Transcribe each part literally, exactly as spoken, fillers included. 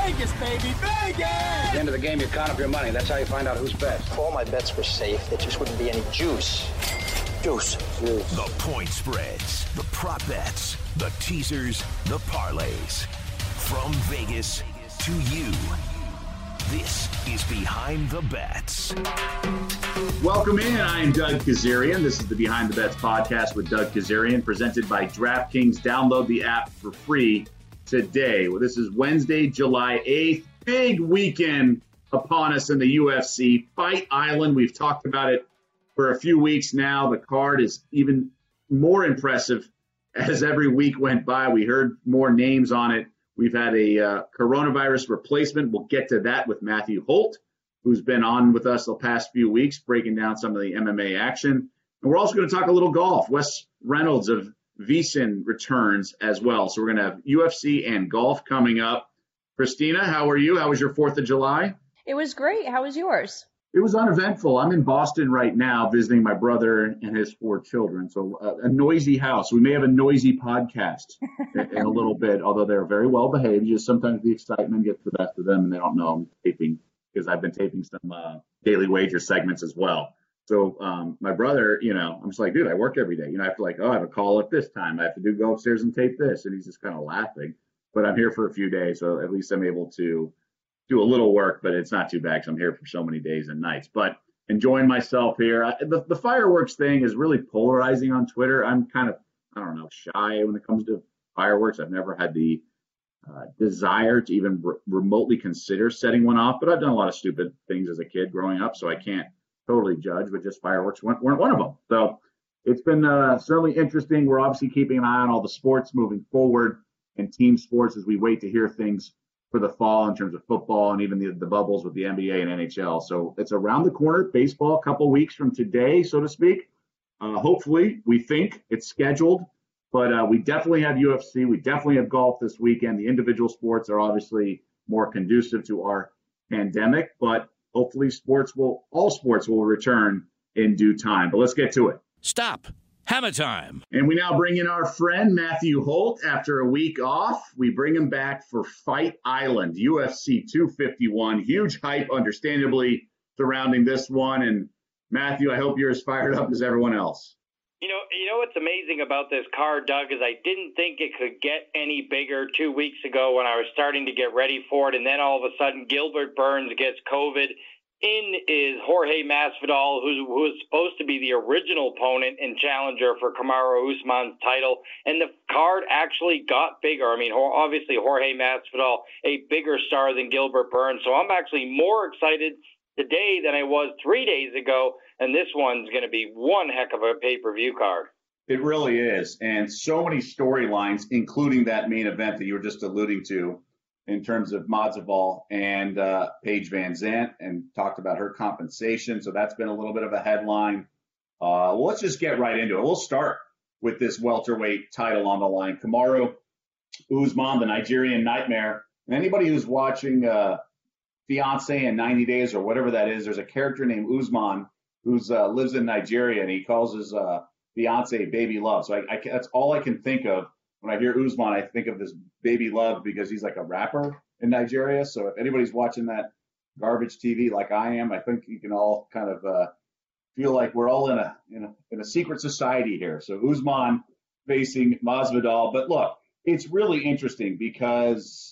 Vegas, baby, Vegas! At the end of the game, you count up your money. That's how you find out who's best. If all my bets were safe, there just wouldn't be any juice. Juice. Juice. The point spreads, the prop bets, the teasers, the parlays. From Vegas to you, this is Behind the Bets. Welcome in. I am Doug Kazarian. This is the Behind the Bets podcast with Doug Kazarian, presented by DraftKings. Download the app for free today. Well, this is Wednesday, July eighth. Big weekend upon us in the U F C. Fight Island. We've talked about it for a few weeks now. The card is even more impressive as every week went by. We heard more names on it. We've had a uh, coronavirus replacement. We'll get to that with Matthew Holt, who's been on with us the past few weeks, breaking down some of the M M A action. And we're also going to talk a little golf. Wes Reynolds of VSiN returns as well. So we're going to have U F C and golf coming up. Christina, how are you? How was your fourth of July? It was great. How was yours? It was uneventful. I'm in Boston right now visiting my brother and his four children. So uh, a noisy house. We may have a noisy podcast in, in a little bit, although they're very well behaved. Just sometimes the excitement gets the best of them and they don't know I'm taping, because I've been taping some uh, Daily Wager segments as well. So um, my brother, you know, I'm just like, dude, I work every day. You know, I have to like, oh, I have a call at this time. I have to do go upstairs and tape this. And he's just kind of laughing. But I'm here for a few days, so at least I'm able to do a little work, but it's not too bad because I'm here for so many days and nights. But enjoying myself here. I, the, the fireworks thing is really polarizing on Twitter. I'm kind of, I don't know, shy when it comes to fireworks. I've never had the uh, desire to even re- remotely consider setting one off, but I've done a lot of stupid things as a kid growing up, so I can't totally judge, but just fireworks weren't, weren't one of them. So it's been uh, certainly interesting. We're obviously keeping an eye on all the sports moving forward and team sports as we wait to hear things for the fall in terms of football and even the, the bubbles with the N B A and N H L. So it's around the corner, baseball, a couple weeks from today, so to speak. Uh, hopefully, we think it's scheduled, but uh, we definitely have U F C. We definitely have golf this weekend. The individual sports are obviously more conducive to our pandemic, but hopefully sports will, all sports will return in due time. But let's get to it. Stop. Hammer time. And we now bring in our friend Matthew Holt after a week off. We bring him back for Fight Island, U F C two fifty-one. Huge hype, understandably, surrounding this one. And Matthew, I hope you're as fired up as everyone else. You know, you know what's amazing about this card, Doug, is I didn't think it could get any bigger two weeks ago when I was starting to get ready for it. And then all of a sudden, Gilbert Burns gets COVID. In is Jorge Masvidal, who, who is supposed to be the original opponent and challenger for Kamaru Usman's title. And the card actually got bigger. I mean, obviously, Jorge Masvidal, a bigger star than Gilbert Burns. So I'm actually more excited today than I was three days ago. And this one's going to be one heck of a pay-per-view card. It really is. And so many storylines, including that main event that you were just alluding to, in terms of Masvidal and uh, Paige Van Zandt, and talked about her compensation. So that's been a little bit of a headline. Uh, well, let's just get right into it. We'll start with this welterweight title on the line. Kamaru Usman, the Nigerian Nightmare. And anybody who's watching uh, Fiance in ninety days or whatever that is, there's a character named Usman who uh, lives in Nigeria, and he calls his uh, fiance Baby Love. So I, I, that's all I can think of. When I hear Usman, I think of this Baby Love because he's like a rapper in Nigeria. So if anybody's watching that garbage T V like I am, I think you can all kind of uh, feel like we're all in a, in a in a secret society here. So Usman facing Masvidal. But look, it's really interesting because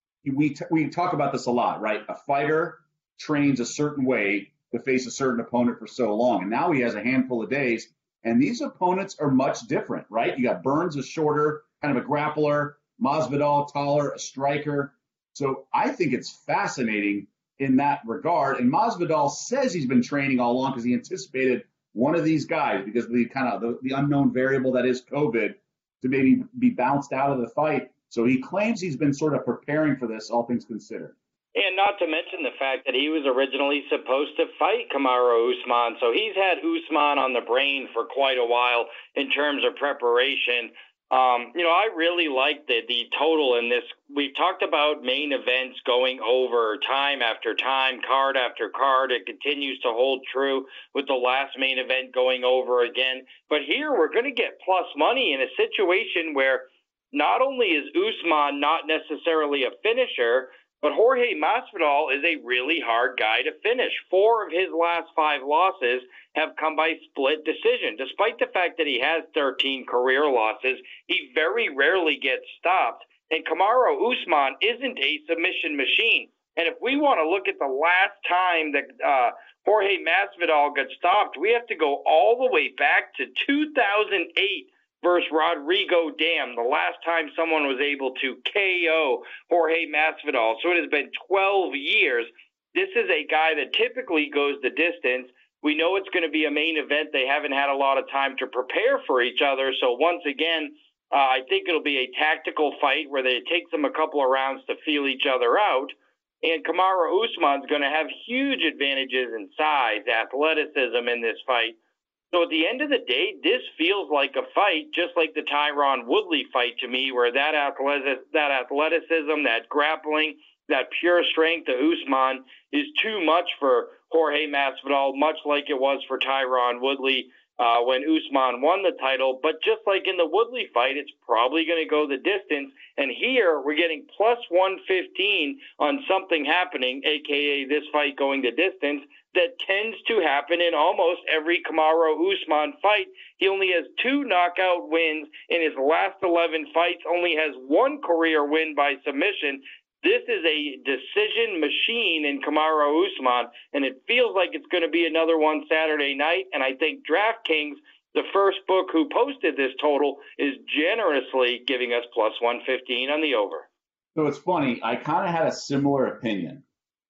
we t- we talk about this a lot, right? A fighter trains a certain way to face a certain opponent for so long, and now he has a handful of days. And these opponents are much different, right? You got Burns, a shorter, kind of a grappler, Masvidal, taller, a striker. So I think it's fascinating in that regard. And Masvidal says he's been training all along because he anticipated one of these guys, because of the kind of the, the unknown variable that is COVID, to maybe be bounced out of the fight. So he claims he's been sort of preparing for this, all things considered. And not to mention the fact that he was originally supposed to fight Kamaru Usman. So he's had Usman on the brain for quite a while in terms of preparation. Um, you know, I really like the, the total in this. We've talked about main events going over time after time, card after card. It continues to hold true with the last main event going over again. But here we're going to get plus money in a situation where not only is Usman not necessarily a finisher, But Jorge Masvidal is a really hard guy to finish. Four of his last five losses have come by split decision. Despite the fact that he has thirteen career losses, he very rarely gets stopped. And Kamaru Usman isn't a submission machine. And if we want to look at the last time that uh, Jorge Masvidal got stopped, we have to go all the way back to two thousand eight versus Rodrigo Dam, the last time someone was able to K O Jorge Masvidal. So it has been twelve years. This is a guy that typically goes the distance. We know it's going to be a main event. They haven't had a lot of time to prepare for each other. So once again, uh, I think it'll be a tactical fight where they take them a couple of rounds to feel each other out. And Kamaru Usman's going to have huge advantages in size, athleticism in this fight. So at the end of the day, this feels like a fight, just like the Tyron Woodley fight to me, where that athletic, that athleticism, that grappling, that pure strength of Usman is too much for Jorge Masvidal, much like it was for Tyron Woodley uh, when Usman won the title. But just like in the Woodley fight, it's probably going to go the distance. And here we're getting plus one fifteen on something happening, a k a this fight going the distance, that tends to happen in almost every Kamaru Usman fight. He only has two knockout wins in his last eleven fights, only has one career win by submission. This is a decision machine in Kamaru Usman, and it feels like it's going to be another one Saturday night. And I think DraftKings, the first book who posted this total, is generously giving us plus one fifteen on the over. So it's funny. I kind of had a similar opinion,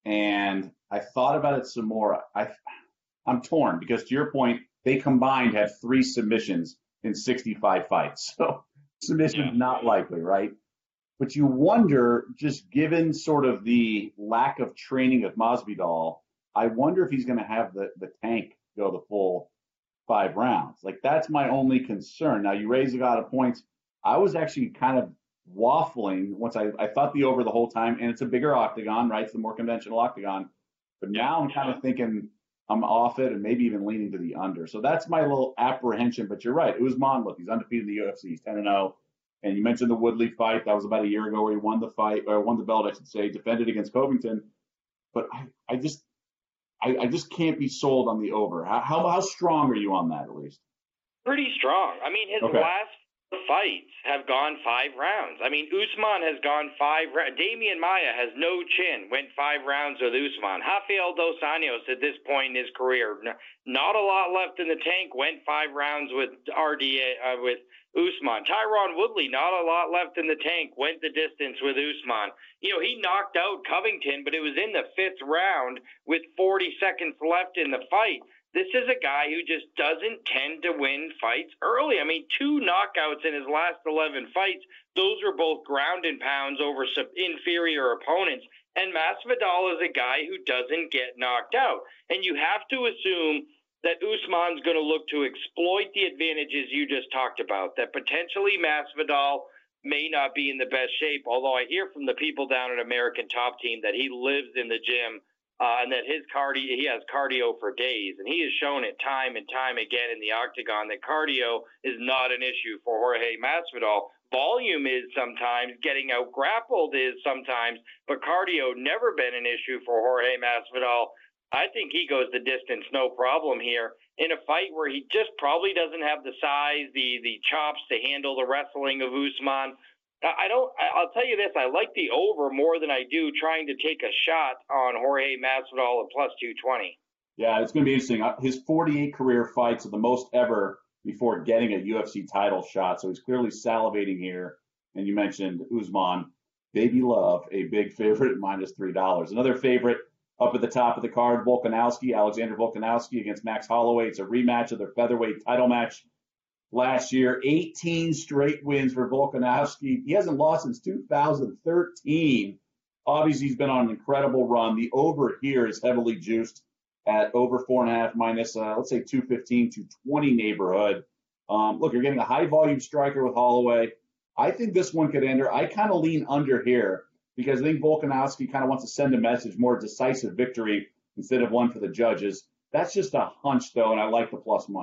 and I thought about it some more. I, I'm torn because, to your point, they combined had three submissions in sixty-five fights. So submission yeah. not likely, right? But you wonder, just given sort of the lack of training of Masvidal, I wonder if he's going to have the, the tank go the full five rounds. Like, that's my only concern. Now, you raise a lot of points. I was actually kind of waffling once I, I thought the over the whole time, and it's a bigger octagon, right? It's the more conventional octagon. But now I'm kind of thinking I'm off it and maybe even leaning to the under. So that's my little apprehension. But you're right. Usman, look, he's undefeated in the U F C. He's ten and oh. And you mentioned the Woodley fight. That was about a year ago where he won the fight, or won the belt, I should say, defended against Covington. But I, I just I, I just can't be sold on the over. How, how how strong are you on that, at least? Pretty strong. I mean, his okay. last fights have gone five rounds. I mean, Usman has gone five rounds. Damian Maia has no chin, went five rounds with Usman. Rafael Dos Anjos at this point in his career, not a lot left in the tank, went five rounds with R D A, uh, with Usman. Tyron Woodley, not a lot left in the tank, went the distance with Usman. You know, he knocked out Covington, but it was in the fifth round with forty seconds left in the fight. This is a guy who just doesn't tend to win fights early. I mean, two knockouts in his last eleven fights. Those are both ground and pounds over some inferior opponents. And Masvidal is a guy who doesn't get knocked out. And you have to assume that Usman's going to look to exploit the advantages you just talked about, that potentially Masvidal may not be in the best shape, although I hear from the people down at American Top Team that he lives in the gym. Uh, and that his cardio, he has cardio for days, and he has shown it time and time again in the octagon that cardio is not an issue for Jorge Masvidal. Volume is sometimes, getting out grappled is sometimes, but cardio never been an issue for Jorge Masvidal. I think he goes the distance, no problem here, in a fight where he just probably doesn't have the size, the the chops to handle the wrestling of Usman. I don't. I'll tell you this. I like the over more than I do trying to take a shot on Jorge Masvidal at plus two twenty. Yeah, it's going to be interesting. His forty-eight career fights are the most ever before getting a U F C title shot. So he's clearly salivating here. And you mentioned Usman, Baby Love, a big favorite at minus three dollars. Another favorite up at the top of the card, Volkanovski, Alexander Volkanovski against Max Holloway. It's a rematch of their featherweight title match. Last year, eighteen straight wins for Volkanovski. He hasn't lost since two thousand thirteen. Obviously, he's been on an incredible run. The over here is heavily juiced at over four and a half minus, uh, let's say, two fifteen, two twenty neighborhood. Um, look, you're getting a high-volume striker with Holloway. I think this one could enter. I kind of lean under here because I think Volkanovski kind of wants to send a message, more decisive victory instead of one for the judges. That's just a hunch, though, and I like the plus money.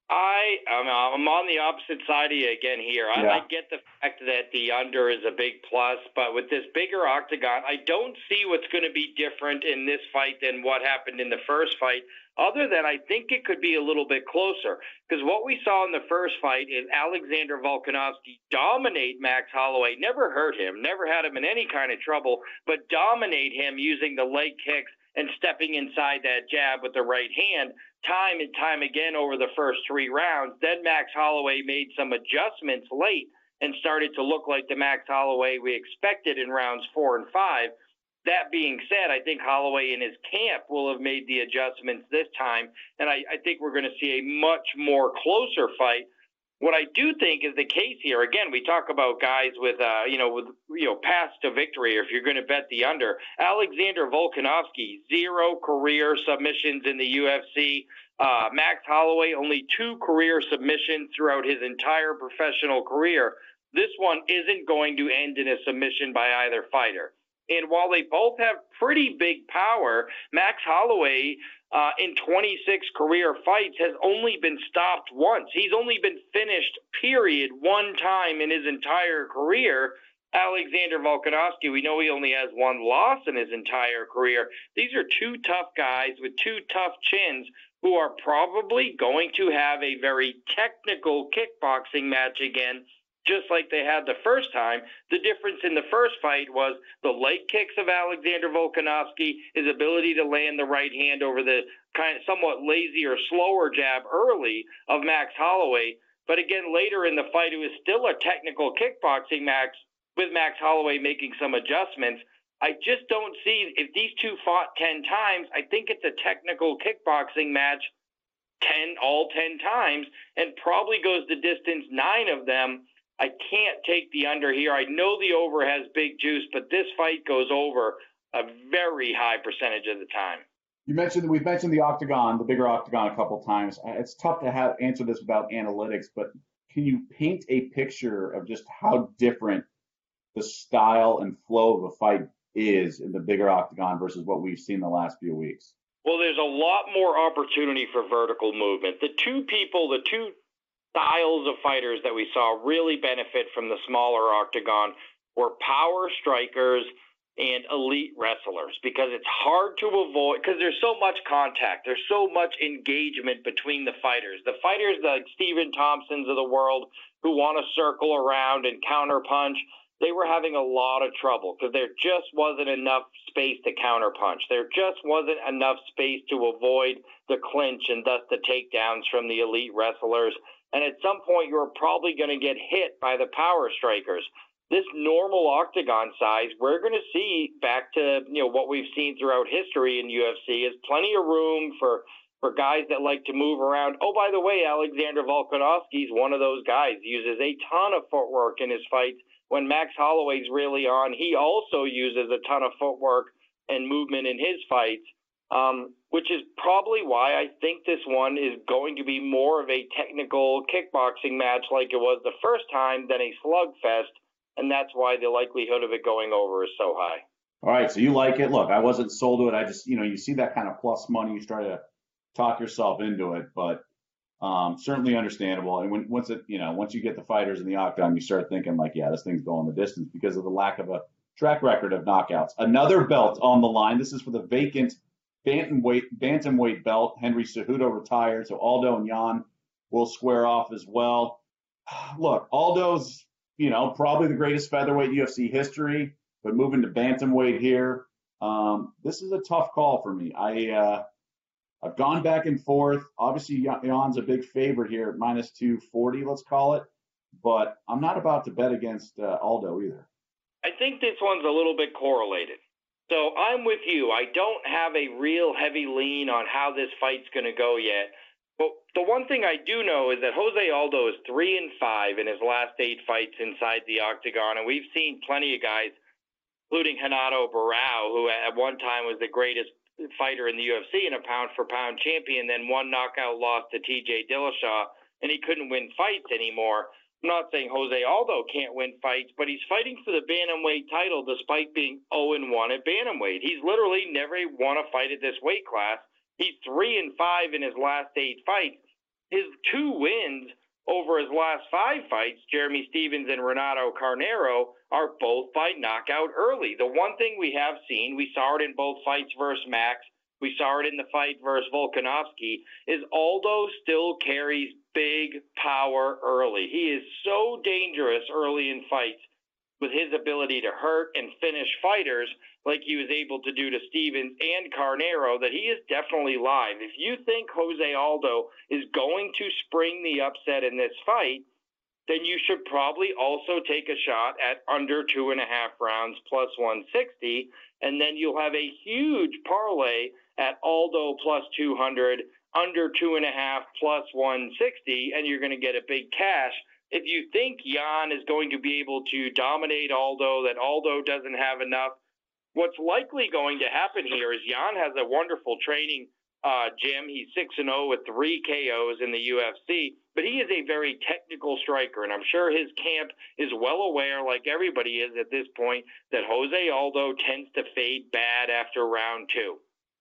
I I'm, I'm on the opposite side of you again here. I, Yeah. I get the fact that the under is a big plus, but with this bigger octagon, I don't see what's going to be different in this fight than what happened in the first fight, other than I think it could be a little bit closer. Because what we saw in the first fight is Alexander Volkanovski dominate Max Holloway, never hurt him, never had him in any kind of trouble, but dominate him using the leg kicks and stepping inside that jab with the right hand time and time again over the first three rounds. Then Max Holloway made some adjustments late and started to look like the Max Holloway we expected in rounds four and five. That being said, I think Holloway and his camp will have made the adjustments this time, and I, I think we're going to see a much more closer fight. What I do think is the case here, again, we talk about guys with, uh, you know, with, you know, paths to victory, or if you're going to bet the under. Alexander Volkanovski, zero career submissions in the U F C. Uh, Max Holloway, only two career submissions throughout his entire professional career. This one isn't going to end in a submission by either fighter. And while they both have pretty big power, Max Holloway uh, in twenty-six career fights has only been stopped once. He's only been finished, period, one time in his entire career. Alexander Volkanovski, we know he only has one loss in his entire career. These are two tough guys with two tough chins who are probably going to have a very technical kickboxing match again, just like they had the first time. The difference in the first fight was the leg kicks of Alexander Volkanovski, his ability to land the right hand over the kind of somewhat lazy or slower jab early of Max Holloway. But again, later in the fight, it was still a technical kickboxing match with Max Holloway making some adjustments. I just don't see, if these two fought ten times, I think it's a technical kickboxing match ten, all ten times, and probably goes the distance nine of them. I can't take the under here. I know the over has big juice, but this fight goes over a very high percentage of the time. You mentioned, we've mentioned the octagon, the bigger octagon a couple times. It's tough to have answer this without analytics, but can you paint a picture of just how different the style and flow of a fight is in the bigger octagon versus what we've seen the last few weeks? Well, there's a lot more opportunity for vertical movement. The two people, the two styles of fighters that we saw really benefit from the smaller octagon were power strikers and elite wrestlers, because it's hard to avoid, because there's so much contact, there's so much engagement between the fighters. The fighters like Stephen Thompsons of the world who want to circle around and counterpunch, they were having a lot of trouble because there just wasn't enough space to counterpunch. There just wasn't enough space to avoid the clinch and thus the takedowns from the elite wrestlers. And at some point, you're probably going to get hit by the power strikers. This normal octagon size, we're going to see back to, you know, what we've seen throughout history in U F C is plenty of room for, for guys that like to move around. Oh, by the way, Alexander Volkanovski is one of those guys. He uses a ton of footwork in his fights. When Max Holloway's really on, he also uses a ton of footwork and movement in his fights, um, which is probably why I think this one is going to be more of a technical kickboxing match like it was the first time than a slugfest, and that's why the likelihood of it going over is so high. All right, so you like it. Look, I wasn't sold to it. I just, you know, you see that kind of plus money, you try to talk yourself into it, but Um, certainly understandable. And when once it, you know, once you get the fighters in the octagon, you start thinking like, yeah, this thing's going the distance because of the lack of a track record of knockouts. Another belt on the line. This is for the vacant bantamweight bantamweight belt. Henry Cejudo retired, so Aldo and Jan will square off as well. Look, Aldo's, you know, probably the greatest featherweight in U F C history, but moving to bantamweight here, um, this is a tough call for me. I. Uh, I've gone back and forth. Obviously, Jan's a big favorite here at minus two forty, let's call it. But I'm not about to bet against uh, Aldo either. I think this one's a little bit correlated. So I'm with you. I don't have a real heavy lean on how this fight's going to go yet. But the one thing I do know is that Jose Aldo is three and five in his last eight fights inside the octagon. And we've seen plenty of guys, including Renato Barão, who at one time was the greatest fighter in the U F C and a pound-for-pound champion, then one knockout loss to T J Dillashaw, and he couldn't win fights anymore. I'm not saying Jose Aldo can't win fights, but he's fighting for the bantamweight title despite being oh and one at bantamweight. He's literally never won a fight at this weight class. He's three and five in his last eight fights. his two wins over his last five fights, Jeremy Stephens and Renato Carneiro, are both by knockout early. The one thing we have seen, we saw it in both fights versus Max, we saw it in the fight versus Volkanovski, is Aldo still carries big power early. He is so dangerous early in fights with his ability to hurt and finish fighters like he was able to do to Stephens and Carneiro, that he is definitely live. If you think Jose Aldo is going to spring the upset in this fight, then you should probably also take a shot at under two and a half rounds plus one sixty, and then you'll have a huge parlay at Aldo plus two hundred, under two and a half plus one sixty, and you're going to get a big cash. If you think Jan is going to be able to dominate Aldo, that Aldo doesn't have enough, what's likely going to happen here is Jan has a wonderful training uh, gym. He's six and oh with three K Os in the U F C, but he is a very technical striker, and I'm sure his camp is well aware, like everybody is at this point, that Jose Aldo tends to fade bad after round two.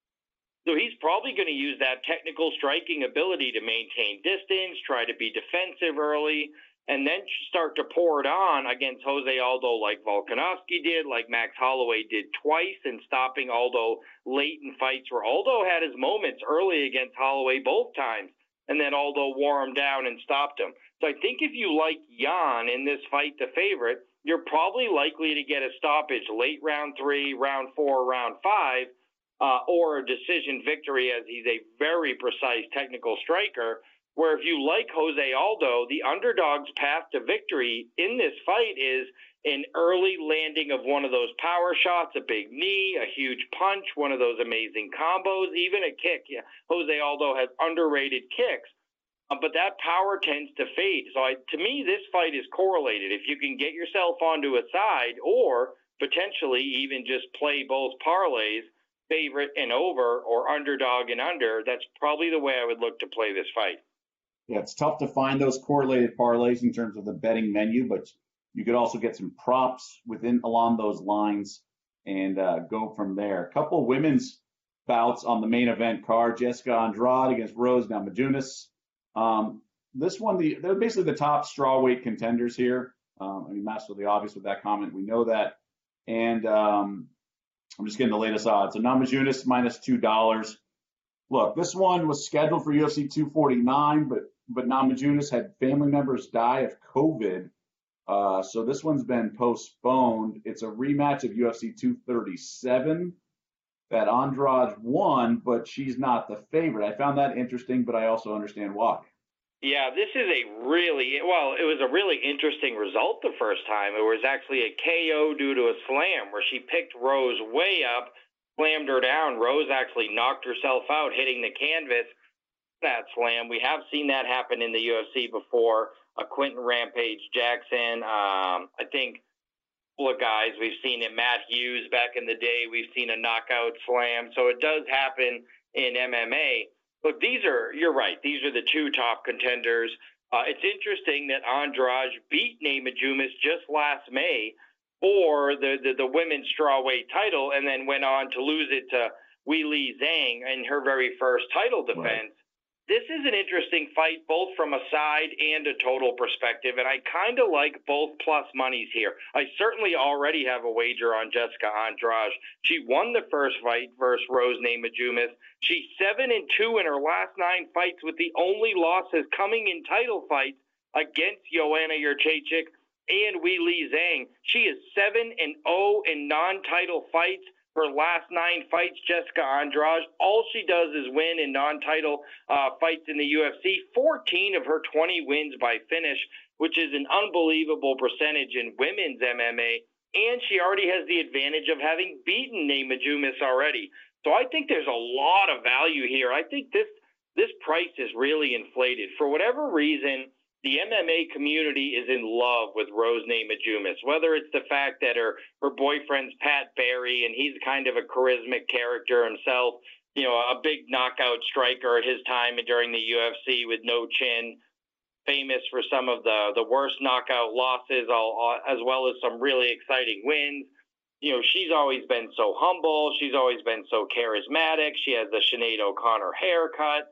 So he's probably going to use that technical striking ability to maintain distance, try to be defensive early, and then start to pour it on against Jose Aldo like Volkanovski did, like Max Holloway did twice, and stopping Aldo late in fights where Aldo had his moments early against Holloway both times, and then Aldo wore him down and stopped him. So I think if you like Jan in this fight, the favorite, you're probably likely to get a stoppage late round three, round four, round five, uh, or a decision victory, as he's a very precise technical striker, where if you like Jose Aldo, the underdog's path to victory in this fight is an early landing of one of those power shots, a big knee, a huge punch, one of those amazing combos, even a kick. Yeah, Jose Aldo has underrated kicks, uh, but that power tends to fade. So I, to me, this fight is correlated. If you can get yourself onto a side, or potentially even just play both parlays, favorite and over or underdog and under, that's probably the way I would look to play this fight. Yeah, it's tough to find those correlated parlays in terms of the betting menu, but you could also get some props within along those lines and uh, go from there. A couple of women's bouts on the main event card: Jessica Andrade against Rose Namajunas. Um, this one, the, they're basically the top strawweight contenders here. Um, I mean, masterfully obvious with that comment. We know that. And um, I'm just getting the latest odds. So Namajunas minus two dollars. Look, this one was scheduled for U F C two forty-nine, but but Namajunas had family members die of COVID. Uh, so this one's been postponed. It's a rematch of U F C two thirty-seven that Andrade won, but she's not the favorite. I found that interesting, but I also understand why. Yeah, this is a really, well, it was a really interesting result the first time. It was actually a K O due to a slam where she picked Rose way up, slammed her down. Rose actually knocked herself out, hitting the canvas. That slam. We have seen that happen in the U F C before. Uh, Quentin Rampage Jackson. Um, I think a couple of guys we've seen it. Matt Hughes back in the day. We've seen a knockout slam. So it does happen in M M A. Look, these are, you're right, these are the two top contenders. Uh, it's interesting that Andrade beat Namajunas just last May for the, the, the women's strawweight title, and then went on to lose it to Weili Zhang in her very first title defense. Right. This is an interesting fight, both from a side and a total perspective, and I kind of like both plus monies here. I certainly already have a wager on Jessica Andrade. She won the first fight versus Rose Namajunas. She's seven and two in her last nine fights, with the only losses coming in title fights against Joanna Jędrzejczyk and Weili Zhang. She is seven and oh in non-title fights. Her last nine fights, Jessica Andrade, all she does is win in non-title uh, fights in the U F C. fourteen of her twenty wins by finish, which is an unbelievable percentage in women's M M A. And she already has the advantage of having beaten Namajunas already. So I think there's a lot of value here. I think this this price is really inflated. For whatever reason, the M M A community is in love with Rose Namajunas, whether it's the fact that her, her boyfriend's Pat Barry, and he's kind of a charismatic character himself, you know, a big knockout striker at his time during the U F C with no chin, famous for some of the, the worst knockout losses, all, as well as some really exciting wins. You know, she's always been so humble. She's always been so charismatic. She has the Sinead O'Connor haircut.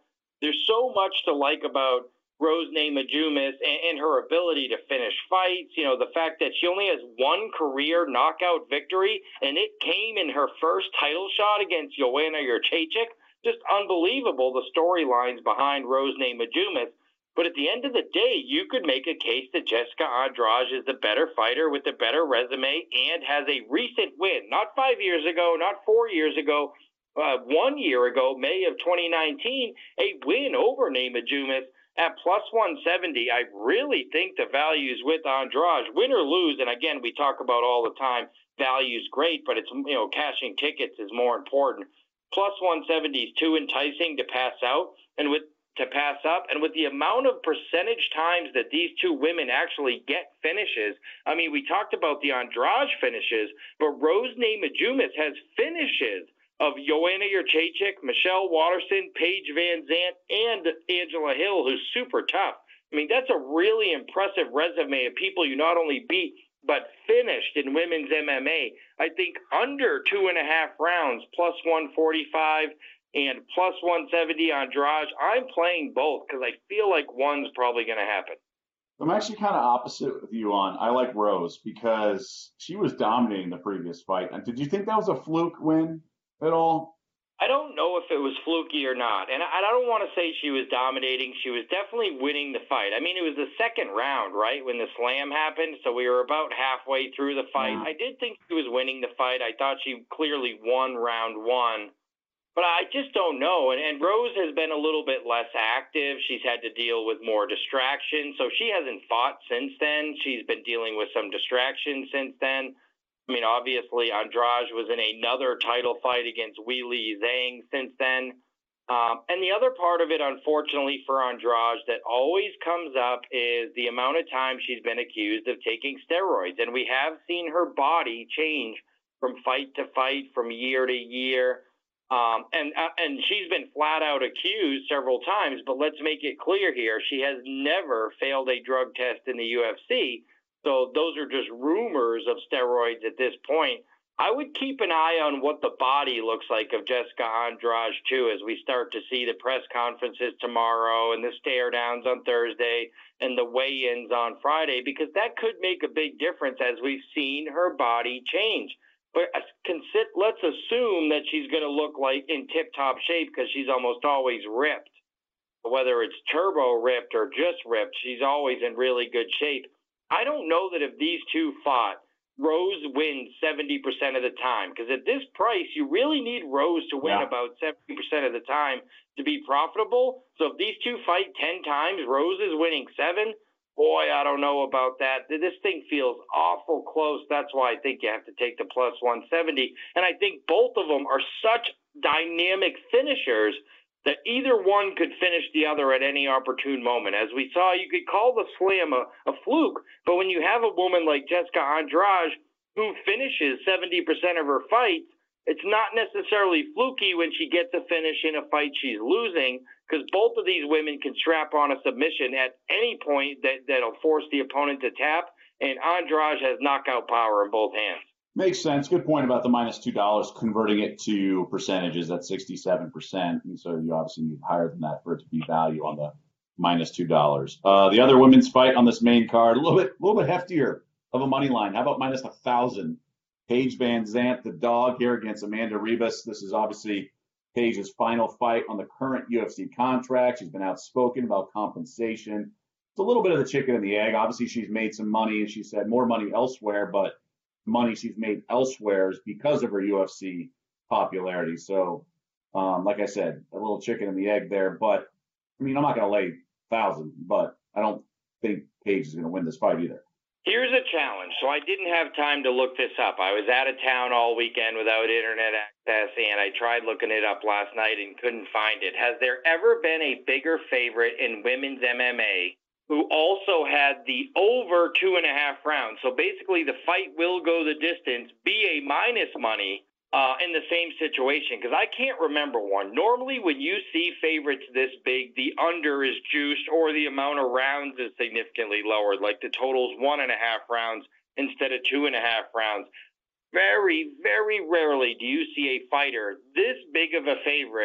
there's so much to like about Rose Namajunas and, and her ability to finish fights. You know, the fact that she only has one career knockout victory, and it came in her first title shot against Joanna Jędrzejczyk. Just unbelievable, the storylines behind Rose Namajunas. But at the end of the day, you could make a case that Jessica Andrade is the better fighter with a better resume and has a recent win. Not five years ago, not four years ago, uh, one year ago, May of twenty nineteen, a win over Namajunas at plus one seventy. I really think the value's with Andrade. Win or lose, and again, we talk about all the time, value's great, but it's, you know, cashing tickets is more important. Plus one seventy is too enticing to pass out, and with to pass up. And with the amount of percentage times that these two women actually get finishes, I mean, we talked about the Andrade finishes, but Rose Namajunas has finishes of Joanna Jędrzejczyk, Michelle Waterson, Paige Van Zandt, and Angela Hill, who's super tough. I mean, that's a really impressive resume of people you not only beat, but finished in women's M M A. I think under two and a half rounds, plus one forty-five, and plus one seventy Andrade. I'm playing both because I feel like one's probably going to happen. I'm actually kind of opposite with you on. I like Rose because she was dominating the previous fight. And did you think that was a fluke win at all? I don't know if it was fluky or not, and I don't want to say she was dominating. She was definitely winning the fight. I mean, it was the second round, right, when the slam happened, so we were about halfway through the fight. Yeah. I did think she was winning the fight. I thought she clearly won round one. But I just don't know. And, and Rose has been a little bit less active. She's had to deal with more distractions. So she hasn't fought since then. She's been dealing with some distractions since then. I mean, obviously, Andrade was in another title fight against Weili Zhang since then. Um, and the other part of it, unfortunately, for Andrade that always comes up is the amount of time she's been accused of taking steroids. And we have seen her body change from fight to fight, from year to year. Um, and uh, and she's been flat out accused several times, but let's make it clear here. She has never failed a drug test in the U F C. So those are just rumors of steroids at this point. I would keep an eye on what the body looks like of Jessica Andrade, too, as we start to see the press conferences tomorrow and the stare downs on Thursday and the weigh-ins on Friday, because that could make a big difference as we've seen her body change. But let's assume that she's going to look like in tip-top shape because she's almost always ripped. Whether it's turbo ripped or just ripped, she's always in really good shape. I don't know that if these two fought, Rose wins seventy percent of the time, because at this price, you really need Rose to win yeah. about seventy percent of the time to be profitable. So if these two fight ten times, Rose is winning seven. Boy, I don't know about that. This thing feels awful close. That's why I think you have to take the plus one seventy. And I think both of them are such dynamic finishers that either one could finish the other at any opportune moment. As we saw, you could call the slam a, a fluke, but when you have a woman like Jessica Andrade who finishes seventy percent of her fights, it's not necessarily fluky when she gets a finish in a fight she's losing, because both of these women can strap on a submission at any point that, that'll force the opponent to tap, and Andrade has knockout power in both hands. Makes sense. Good point about the minus two dollars, converting it to percentages. That's sixty-seven percent. And so you obviously need higher than that for it to be value on the minus two dollars. Uh, the other women's fight on this main card, a little bit, a little bit heftier of a money line. How about minus a thousand? Paige Van Zandt, the dog here against Amanda Ribas. This is obviously Paige's final fight on the current U F C contract. She's been outspoken about compensation. It's a little bit of the chicken and the egg. Obviously, she's made some money, and she said more money elsewhere, but money she's made elsewhere is because of her U F C popularity. So, um, like I said, a little chicken and the egg there. But, I mean, I'm not going to lay a thousand, but I don't think Paige is going to win this fight either. Here's a challenge. So I didn't have time to look this up. I was out of town all weekend without internet access, and I tried looking it up last night and couldn't find it. Has there ever been a bigger favorite in women's M M A who also had the over two and a half rounds? So basically the fight will go the distance, be a minus money uh, in the same situation, because I can't remember one. Normally when you see favorites this big, the under is juiced or the amount of rounds is significantly lowered, like the total's one and a half rounds instead of two and a half rounds. Very, very rarely do you see a fighter this big of a favorite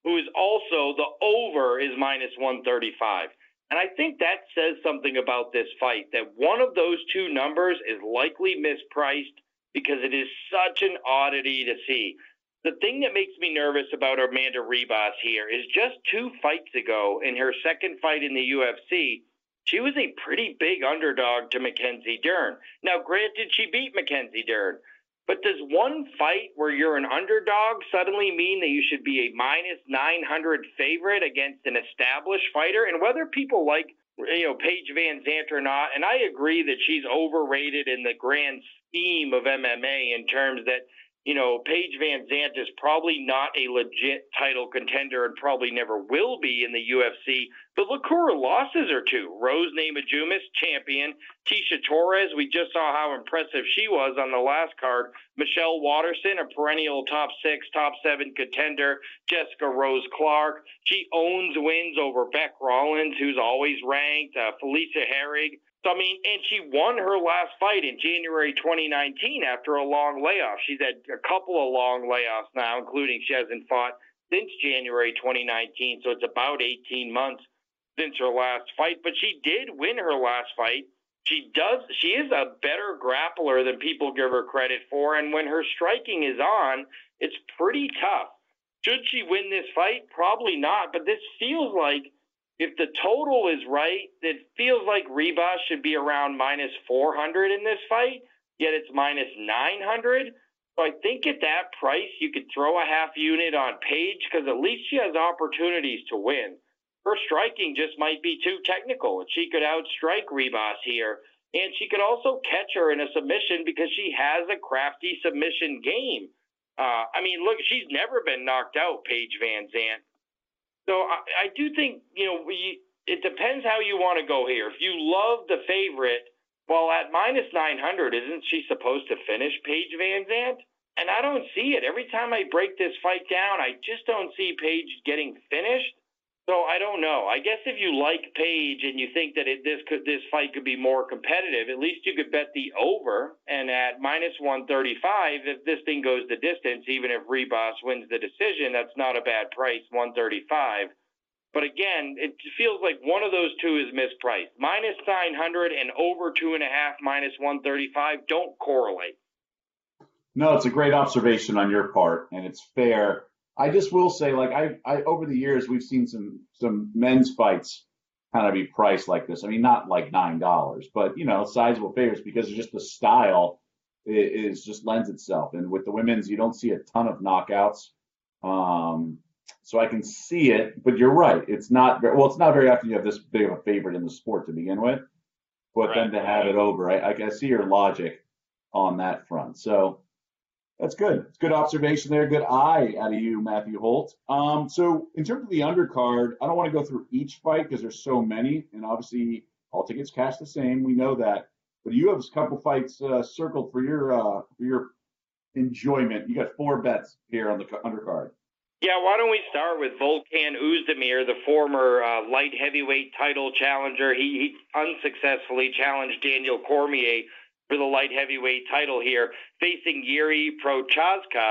who is also the over is minus one thirty-five. And I think that says something about this fight, that one of those two numbers is likely mispriced because it is such an oddity to see. The thing that makes me nervous about Amanda Ribas here is just two fights ago in her second fight in the U F C, she was a pretty big underdog to Mackenzie Dern. Now, granted, she beat Mackenzie Dern, but does one fight where you're an underdog suddenly mean that you should be a minus nine hundred favorite against an established fighter? And whether people like, you know, Paige Van Zandt or not, and I agree that she's overrated in the grand scheme of M M A in terms that, you know, Paige Van Zandt is probably not a legit title contender and probably never will be in the U F C. But look who her losses are to. Rose Namajunas, champion. Tecia Torres, we just saw how impressive she was on the last card. Michelle Waterson, a perennial top six, top seven contender. Jessica Rose Clark. She owns wins over Beck Rollins, who's always ranked. Uh, Felicia Herrig. So, I mean, and she won her last fight in January twenty nineteen after a long layoff. She's had a couple of long layoffs now, including she hasn't fought since January twenty nineteen, so it's about eighteen months since her last fight. But she did win her last fight. She does. She is a better grappler than people give her credit for, and when her striking is on, it's pretty tough. Should she win this fight? Probably not, but this feels like, if the total is right, it feels like Ribas should be around minus four hundred in this fight, yet it's minus nine hundred. So I think at that price, you could throw a half unit on Paige because at least she has opportunities to win. Her striking just might be too technical, and she could outstrike Ribas here. And she could also catch her in a submission because she has a crafty submission game. Uh, I mean, look, she's never been knocked out, Paige Van Zandt. So I, I do think, you know, we, it depends how you want to go here. If you love the favorite, well, at minus nine hundred, isn't she supposed to finish Paige Van Zandt? And I don't see it. Every time I break this fight down, I just don't see Paige getting finished. So I don't know. I guess if you like Paige and you think that it, this could this fight could be more competitive, at least you could bet the over. And at minus one thirty-five, if this thing goes the distance, even if Ribas wins the decision, that's not a bad price, one thirty-five. But again, it feels like one of those two is mispriced. Minus nine hundred and over two and a half, minus one thirty-five don't correlate. No, it's a great observation on your part, and it's fair. I just will say, like, I, I over the years, we've seen some some men's fights kind of be priced like this. I mean, not like nine dollars, but, you know, sizable favors because it's just the style is, is just lends itself. And with the women's, you don't see a ton of knockouts. Um, so I can see it, but you're right. It's not very, well, it's not very often you have this big of a favorite in the sport to begin with, but right, then to have right. it over, I, I can see your logic on that front. So that's good. It's good observation there. Good eye out of you, Matthew Holt. Um, so in terms of the undercard, I don't want to go through each fight because there's so many, and obviously all tickets cash the same. We know that, but you have a couple fights uh, circled for your uh, for your enjoyment. You got four bets here on the undercard. Yeah, why don't we start with Volkan Oezdemir, the former uh, light heavyweight title challenger. He, he unsuccessfully challenged Daniel Cormier for the light heavyweight title here, facing Yuri Prochazka.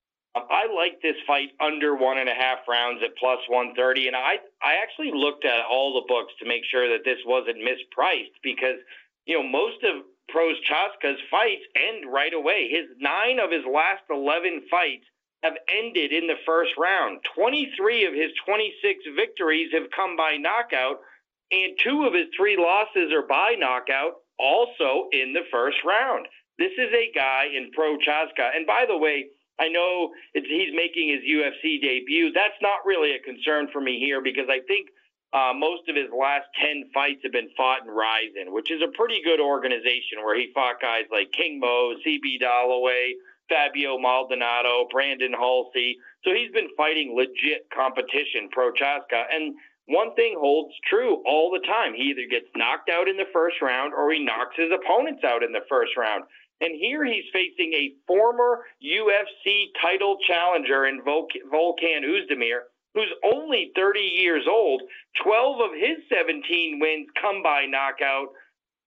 I like this fight under one and a half rounds at plus one thirty, and I, I actually looked at all the books to make sure that this wasn't mispriced because, you know, most of Prochazka's fights end right away. His nine of his last eleven fights have ended in the first round. twenty-three of his twenty-six victories have come by knockout, and two of his three losses are by knockout, also in the first round. This is a guy in Prochazka. And by the way, I know it's, he's making his U F C debut. That's not really a concern for me here because I think uh, most of his last ten fights have been fought in Rizin, which is a pretty good organization where he fought guys like King Mo, C B Dalloway, Fabio Maldonado, Brandon Halsey. So he's been fighting legit competition, Prochazka. And one thing holds true all the time. He either gets knocked out in the first round or he knocks his opponents out in the first round. And here he's facing a former U F C title challenger in Volkan Oezdemir, who's only thirty years old. twelve of his seventeen wins come by knockout.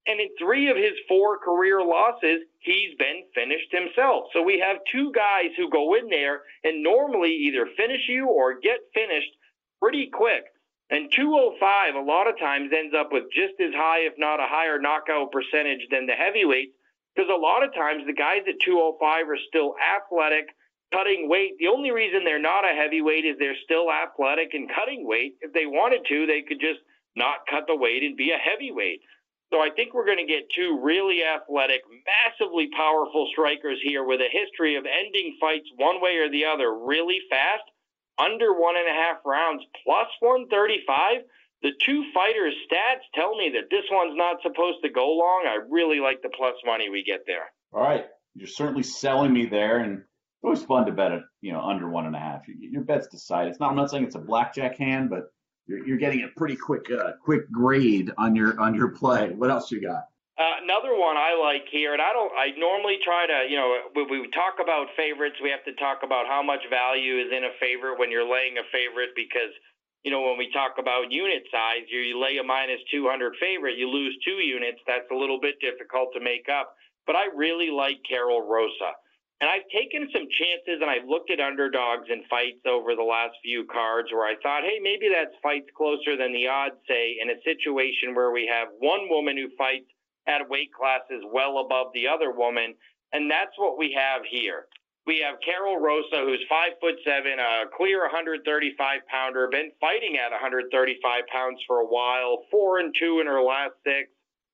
And in three of his four career losses, he's been finished himself. So we have two guys who go in there and normally either finish you or get finished pretty quick. And two oh five a lot of times ends up with just as high, if not a higher knockout percentage than the heavyweights, because a lot of times the guys at two oh five are still athletic, cutting weight. The only reason they're not a heavyweight is they're still athletic and cutting weight. If they wanted to, they could just not cut the weight and be a heavyweight. So I think we're going to get two really athletic, massively powerful strikers here with a history of ending fights one way or the other really fast, under one and a half rounds, plus one thirty-five. The two fighters' stats tell me that this one's not supposed to go long. I really like the plus money we get there. All right. You're certainly selling me there, and it's always fun to bet at, you know, under one and a half. Your, your bet's decided. It's not, I'm not saying it's a blackjack hand, but you're, you're getting a pretty quick uh, quick grade on your on your play. What else you got? Uh, another one I like here, and I don't. I normally try to, you know, when we talk about favorites, we have to talk about how much value is in a favorite when you're laying a favorite, because, you know, when we talk about unit size, you, you lay a minus two hundred favorite, you lose two units. That's a little bit difficult to make up. But I really like Karol Rosa. And I've taken some chances, and I've looked at underdogs in fights over the last few cards where I thought, hey, maybe that's fights closer than the odds say, in a situation where we have one woman who fights at weight classes well above the other woman, and that's what we have here. We have Karol Rosa, who's five foot seven, a clear one thirty-five pounder, been fighting at one thirty-five pounds for a while, four and two in her last six.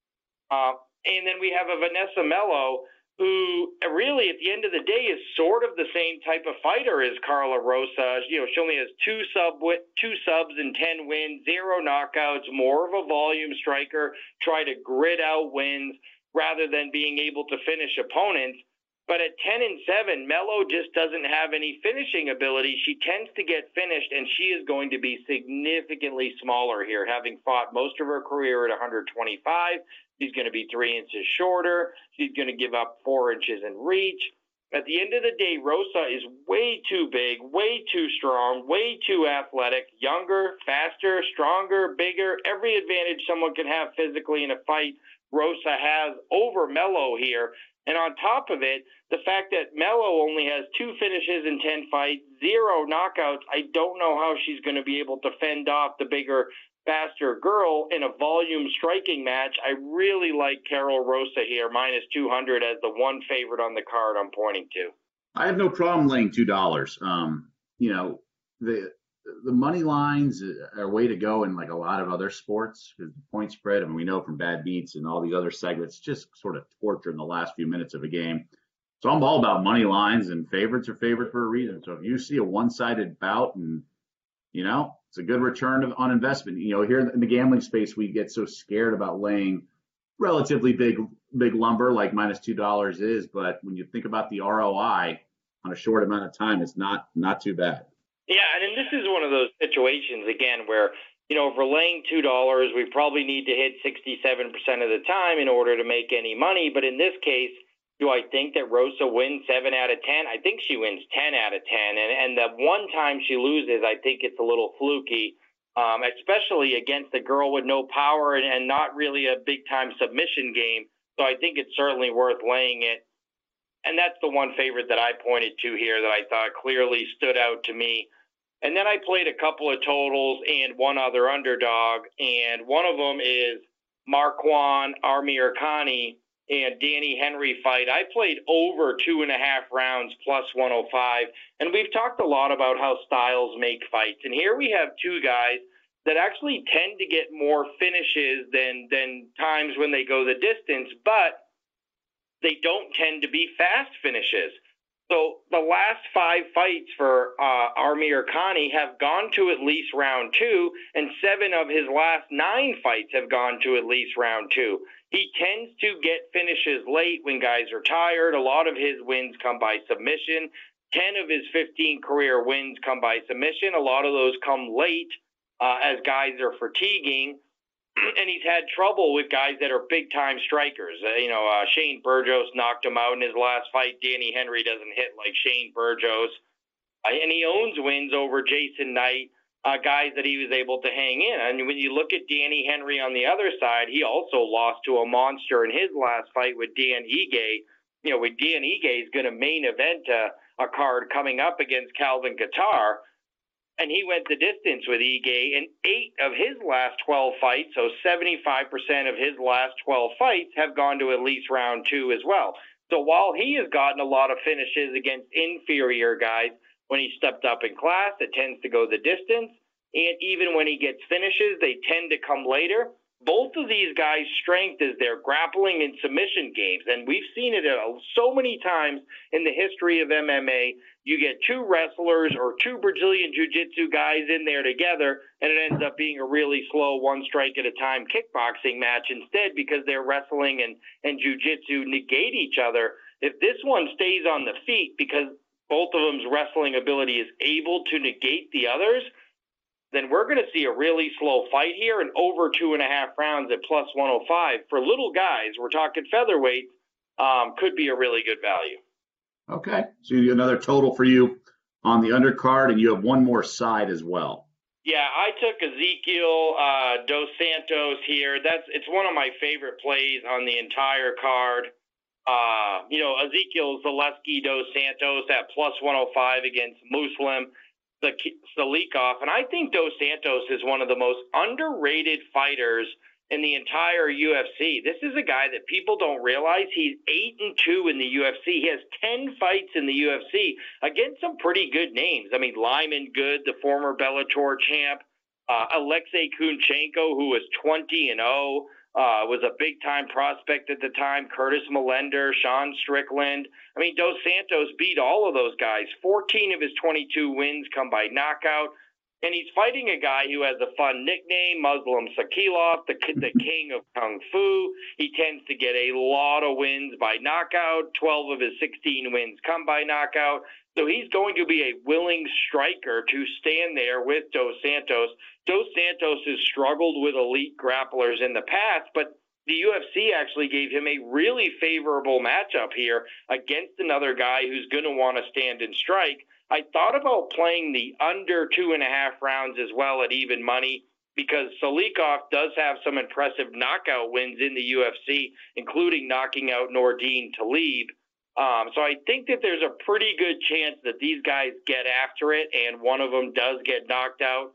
Uh, and then we have a Vanessa Melo, who really, at the end of the day, is sort of the same type of fighter as Karol Rosa. You know, she only has two sub two subs and ten wins, zero knockouts, more of a volume striker, try to grit out wins rather than being able to finish opponents. But at ten and seven, Melo just doesn't have any finishing ability. She tends to get finished, and she is going to be significantly smaller here, having fought most of her career at one twenty-five. She's going to be three inches shorter. She's going to give up four inches in reach. At the end of the day, Rosa is way too big, way too strong, way too athletic, younger, faster, stronger, bigger. Every advantage someone can have physically in a fight, Rosa has over Melo here. And on top of it, the fact that Melo only has two finishes in ten fights, zero knockouts, I don't know how she's going to be able to fend off the bigger, faster girl in a volume striking match. I really like Karol Rosa here, minus two hundred as the one favorite on the card I'm pointing to. I have no problem laying two dollars. Um, you know, the the money lines are a way to go in like a lot of other sports, because the point spread, I mean, we know from Bad Beats and all these other segments, just sort of torture in the last few minutes of a game. So I'm all about money lines, and favorites are favored for a reason. So if you see a one-sided bout, and, you know, it's a good return of, on investment. You know, here in the gambling space, we get so scared about laying relatively big, big lumber like minus two dollars is. But when you think about the R O I on a short amount of time, it's not, not too bad. Yeah, and this is one of those situations, again, where, you know, if we're laying two dollars, we probably need to hit sixty-seven percent of the time in order to make any money. But in this case, do I think that Rosa wins seven out of ten? I think she wins ten out of ten. And, and the one time she loses, I think it's a little fluky, um, especially against a girl with no power and, and not really a big-time submission game. So I think it's certainly worth laying it. And that's the one favorite that I pointed to here that I thought clearly stood out to me. And then I played a couple of totals and one other underdog, and one of them is Marquand Amirkhani and Danny Henry fight. I played over two and a half rounds plus one oh five, and we've talked a lot about how styles make fights. And here we have two guys that actually tend to get more finishes than than times when they go the distance, but they don't tend to be fast finishes. So the last five fights for uh, Amirkhani have gone to at least round two, and seven of his last nine fights have gone to at least round two. He tends to get finishes late when guys are tired. A lot of his wins come by submission. Ten of his fifteen career wins come by submission. A lot of those come late uh, as guys are fatiguing. And he's had trouble with guys that are big-time strikers. Uh, you know, uh, Shane Burgos knocked him out in his last fight. Danny Henry doesn't hit like Shane Burgos. Uh, and he owns wins over Jason Knight, uh, guys that he was able to hang in. And when you look at Danny Henry on the other side, he also lost to a monster in his last fight with Dan Ige. You know, with Dan Ige is going to main event a, a card coming up against Calvin Kattar. And he went the distance with Ige in eight of his last twelve fights, so seventy-five percent of his last twelve fights have gone to at least round two as well. So while he has gotten a lot of finishes against inferior guys, when he stepped up in class, it tends to go the distance. And even when he gets finishes, they tend to come later. Both of these guys' strength is their grappling and submission games. And we've seen it so many times in the history of M M A. You get two wrestlers or two Brazilian Jiu-Jitsu guys in there together, and it ends up being a really slow one strike at a time kickboxing match instead, because their wrestling and, and Jiu-Jitsu negate each other. If this one stays on the feet because both of them's wrestling ability is able to negate the others, then we're going to see a really slow fight here, and over two and a half rounds at plus one oh five. For little guys, we're talking featherweight, um, could be a really good value. Okay. So you another total for you on the undercard, and you have one more side as well. Yeah, I took Ezekiel uh, Dos Santos here. That's It's one of my favorite plays on the entire card. Uh, you know, Ezekiel Zaleski Dos Santos at plus one oh five against Muslim Salikov. And I think Dos Santos is one of the most underrated fighters in the entire U F C. This is a guy that people don't realize. He's eight and two in the U F C. He has ten fights in the U F C against some pretty good names. I mean, Lyman Good, the former Bellator champ, uh, Alexei Kunchenko, who was twenty and oh, uh, was a big-time prospect at the time, Curtis Millender, Sean Strickland. I mean, Dos Santos beat all of those guys. fourteen of his twenty-two wins come by knockout. And he's fighting a guy who has a fun nickname, Muslim Sakilov, the, the king of Kung Fu. He tends to get a lot of wins by knockout. twelve of his sixteen wins come by knockout. So he's going to be a willing striker to stand there with Dos Santos. Dos Santos has struggled with elite grapplers in the past, but the U F C actually gave him a really favorable matchup here against another guy who's going to want to stand and strike. I thought about playing the under two and a half rounds as well at even money, because Salikov does have some impressive knockout wins in the U F C, including knocking out Nordine Talib. Um, so I think that there's a pretty good chance that these guys get after it, and one of them does get knocked out.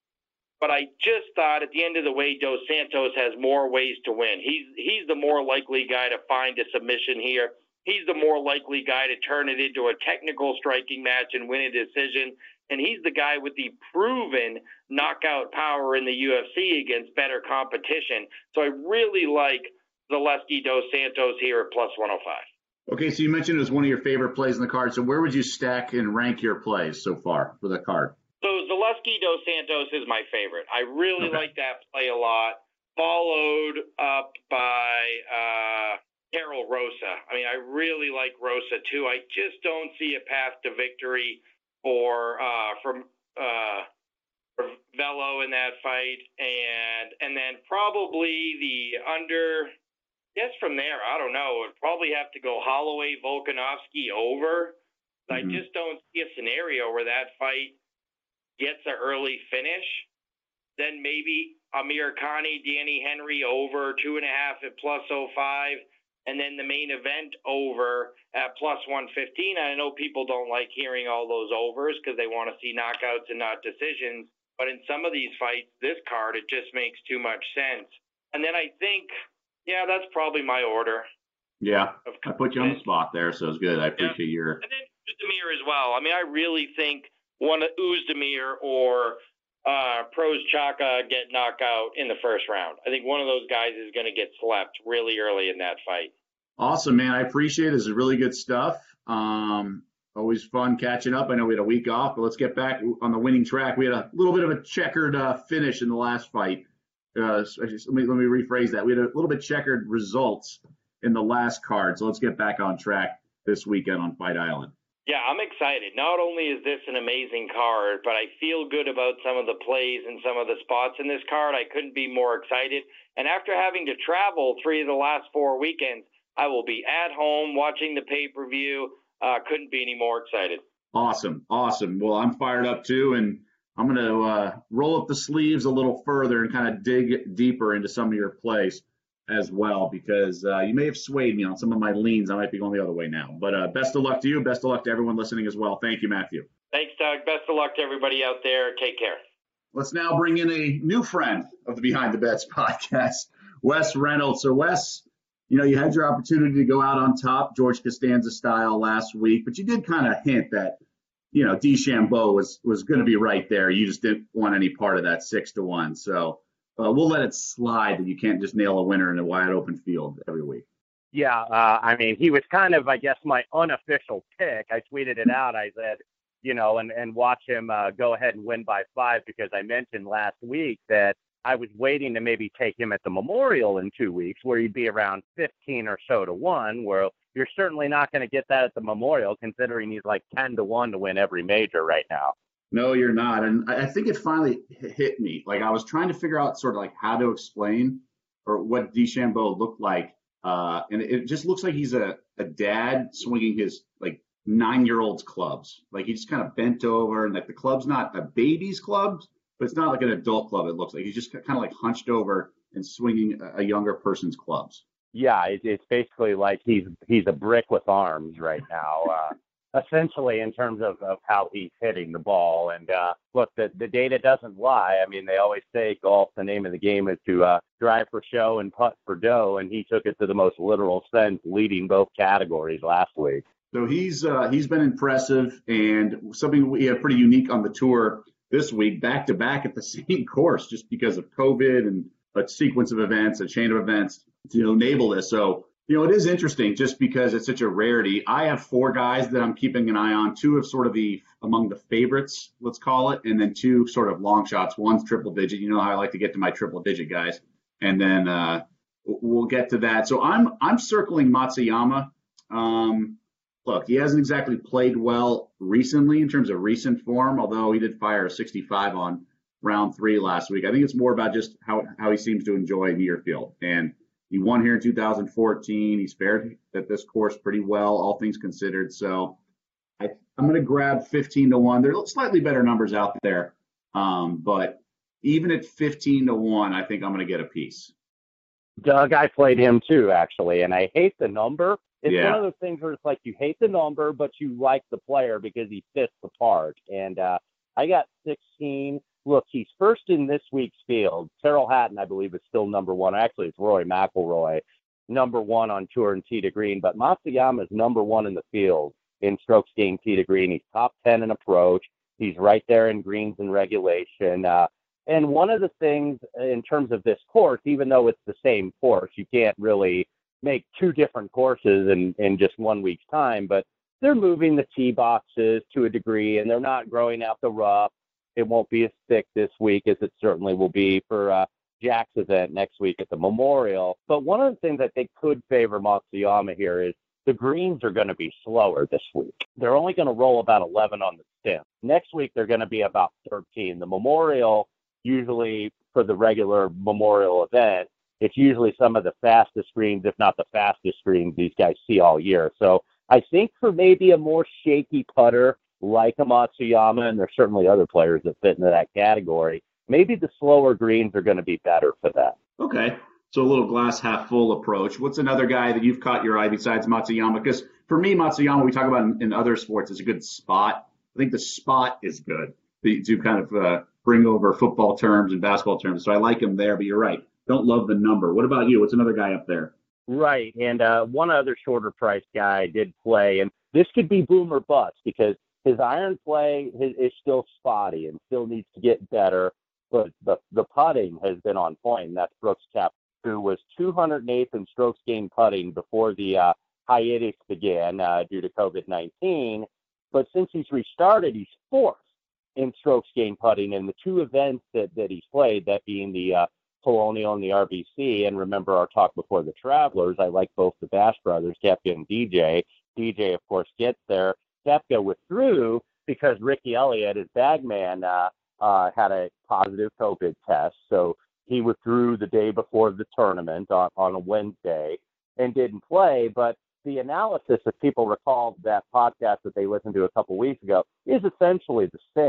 But I just thought at the end of the way, Dos Santos has more ways to win. He's he's the more likely guy to find a submission here. He's the more likely guy to turn it into a technical striking match and win a decision. And he's the guy with the proven knockout power in the U F C against better competition. So I really like Zaleski Dos Santos here at plus one oh five. Okay, so you mentioned it was one of your favorite plays in the card. So where would you stack and rank your plays so far for the card? So Zaleski Dos Santos is my favorite. I really okay. like that play a lot. Followed up by uh, Carol Rosa. I mean, I really like Rosa too. I just don't see a path to victory for uh, from uh, for Velo in that fight, and and then probably the under. Yes, from there, I don't know. It'd probably have to go Holloway Volkanovski over. Mm-hmm. I just don't see a scenario where that fight gets an early finish. Then maybe Amir Khani, Danny Henry over two and a half at plus oh five. And then the main event over at plus one fifteen. I know people don't like hearing all those overs because they want to see knockouts and not decisions. But in some of these fights, this card, it just makes too much sense. And then I think, yeah, that's probably my order. Yeah, I put you on the spot there, so it's good. I appreciate yeah. your... And then Uzdemir as well. I mean, I really think one of Uzdemir or uh, Pros Chaka get knocked out in the first round. I think one of those guys is going to get slept really early in that fight. Awesome, man. I appreciate it. This is really good stuff. Um, always fun catching up. I know we had a week off, but let's get back on the winning track. We had a little bit of a checkered uh, finish in the last fight. Uh, let me let me rephrase that. We had a little bit checkered results in the last card, so let's get back on track this weekend on Fight Island. Yeah, I'm excited. Not only is this an amazing card, but I feel good about some of the plays and some of the spots in this card. I couldn't be more excited. And after having to travel three of the last four weekends, I will be at home watching the pay-per-view. Uh, couldn't be any more excited. Awesome, awesome. Well, I'm fired up too, and I'm going to uh, roll up the sleeves a little further and kind of dig deeper into some of your plays as well, because uh, you may have swayed me on some of my leans. I might be going the other way now. But uh, best of luck to you. Best of luck to everyone listening as well. Thank you, Matthew. Thanks, Doug. Best of luck to everybody out there. Take care. Let's now bring in a new friend of the Behind the Bets podcast, Wes Reynolds. So, Wes, you know, you had your opportunity to go out on top, George Costanza style, last week, but you did kind of hint that, you know, DeChambeau was was going to be right there. You just didn't want any part of that six to one. So uh, we'll let it slide that you can't just nail a winner in a wide open field every week. Yeah, uh, I mean, he was kind of, I guess, my unofficial pick. I tweeted it out. I said, you know, and, and watch him uh, go ahead and win by five, because I mentioned last week that I was waiting to maybe take him at the Memorial in two weeks where he'd be around fifteen or so to one, where you're certainly not going to get that at the Memorial, considering he's like ten to one to win every major right now. No, you're not. And I think it finally hit me. Like, I was trying to figure out sort of like how to explain or what DeChambeau looked like. Uh, and it just looks like he's a, a dad swinging his like nine-year-old's clubs. Like, he just kind of bent over, and like the club's not a baby's club, but it's not like an adult club. It looks like he's just kind of like hunched over and swinging a, a younger person's clubs. Yeah, it, it's basically like he's he's a brick with arms right now, uh, essentially, in terms of, of how he's hitting the ball. And uh, look, the, the data doesn't lie. I mean, they always say golf, the name of the game is to uh, drive for show and putt for dough, and he took it to the most literal sense, leading both categories last week. So he's uh, he's been impressive, and something we have pretty unique on the tour this week, back to back at the same course, just because of COVID and a sequence of events, a chain of events to enable this. So, you know, it is interesting just because it's such a rarity. I have four guys that I'm keeping an eye on, two of sort of the among the favorites, let's call it, and then two sort of long shots. One's triple digit. You know how I like to get to my triple digit guys, and then uh, we'll get to that. So I'm I'm circling Matsuyama. Um, Look, he hasn't exactly played well recently in terms of recent form, although he did fire a sixty-five on round three last week. I think it's more about just how, how he seems to enjoy Muirfield. And he won here in two thousand fourteen. He's fared at this course pretty well, all things considered. So I, I'm going to grab fifteen to one. There are slightly better numbers out there. Um, but even at fifteen to one, I think I'm going to get a piece. Doug, I played him too, actually, and I hate the number. It's yeah. one of those things where it's like you hate the number, but you like the player because he fits the part. And uh, I got sixteen. Look, he's first in this week's field. Terrell Hatton, I believe, is still number one. Actually, it's Rory McIlroy, number one on tour and tee to green. But Matsuyama is number one in the field in strokes gained tee to green. He's top ten in approach. He's right there in greens and regulation. Uh, and one of the things in terms of this course, even though it's the same course, you can't really make two different courses in, in just one week's time, but they're moving the tee boxes to a degree, and they're not growing out the rough. It won't be as thick this week as it certainly will be for uh, Jack's event next week at the Memorial. But one of the things I think could favor Matsuyama here is the greens are going to be slower this week. They're only going to roll about eleven on the stem. Next week, they're going to be about thirteen. The Memorial, usually for the regular Memorial event, it's usually some of the fastest greens, if not the fastest greens these guys see all year. So I think for maybe a more shaky putter like a Matsuyama, and there's certainly other players that fit into that category, maybe the slower greens are going to be better for that. Okay. So a little glass half full approach. What's another guy that you've caught your eye besides Matsuyama? Because for me, Matsuyama, we talk about in, in other sports, is a good spot. I think the spot is good to, to kind of uh, bring over football terms and basketball terms. So I like him there, but you're right. Don't love the number. What about you? What's another guy up there? Right. And uh, one other shorter price guy did play, and this could be boom or bust because his iron play is, is still spotty and still needs to get better, but the, the putting has been on point, and that's Brooks Koepka, who was two hundred eighth in strokes gained putting before the uh, hiatus began uh, due to COVID nineteen. But since he's restarted, he's fourth in strokes gained putting in the two events that, that he's played, that being the uh, Colonial and the R B C. And remember our talk before the Travelers, I like both the Bash brothers, Koepka and D J. D J, of course, gets there. Koepka withdrew because Ricky Elliott, his bagman, uh, uh, had a positive COVID test. So he withdrew the day before the tournament on, on a Wednesday and didn't play. But the analysis, if people recall that podcast that they listened to a couple weeks ago, is essentially the same.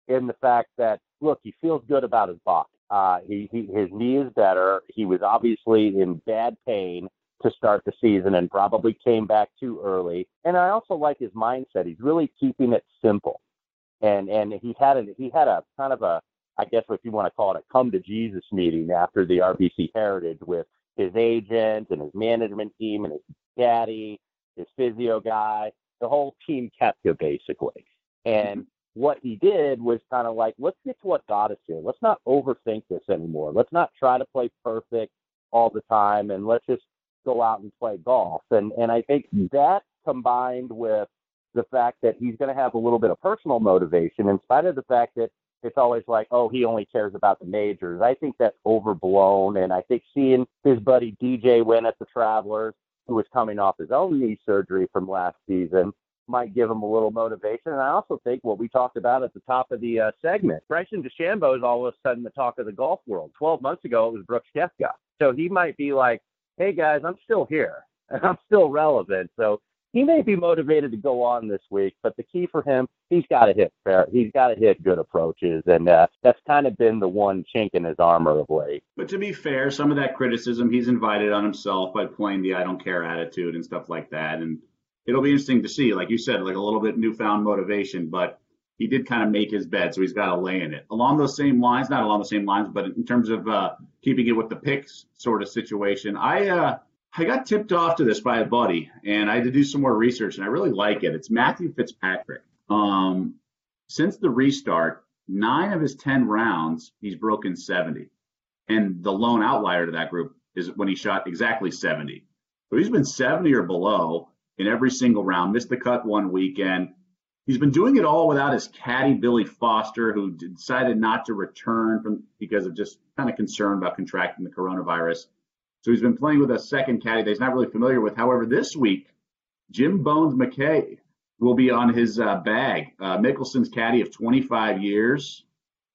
in the fact that, look, he feels good about his body. Uh, he, he his knee is better. He was obviously in bad pain to start the season and probably came back too early. And I also like his mindset. He's really keeping it simple. And and he had a he had a kind of a, I guess if you want to call it a come to Jesus meeting after the R B C Heritage with his agent and his management team and his caddy, his physio guy. The whole team kept you basically. And what he did was kind of like, let's get to what got us here. Let's not overthink this anymore. Let's not try to play perfect all the time, and let's just go out and play golf. And and I think that combined with the fact that he's going to have a little bit of personal motivation, in spite of the fact that it's always like, oh, he only cares about the majors. I think that's overblown. And I think seeing his buddy D J win at the Travelers, who was coming off his own knee surgery from last season, might give him a little motivation. And I also think what we talked about at the top of the uh, segment, Bryson DeChambeau is all of a sudden the talk of the golf world. twelve months ago, it was Brooks Koepka. So he might be like, hey, guys, I'm still here, and I'm still relevant. So he may be motivated to go on this week, but the key for him, he's got to hit fair. He's got to hit good approaches, and uh, that's kind of been the one chink in his armor of late. But to be fair, some of that criticism he's invited on himself by playing the I don't care attitude and stuff like that. And it'll be interesting to see, like you said, like a little bit newfound motivation, but he did kind of make his bed, so he's got to lay in it. Along those same lines, not along the same lines, but in terms of uh, keeping it with the picks sort of situation, I uh, I got tipped off to this by a buddy, and I had to do some more research, and I really like it. It's Matthew Fitzpatrick. Um, since the restart, nine of his ten rounds, he's broken seventy. And the lone outlier to that group is when he shot exactly seventy. So he's been seventy or below in every single round, missed the cut one weekend. He's been doing it all without his caddy, Billy Foster, who decided not to return from because of just kind of concern about contracting the coronavirus. So he's been playing with a second caddy that he's not really familiar with. However, this week, Jim Bones McKay will be on his uh, bag. Uh, Mickelson's caddy of twenty-five years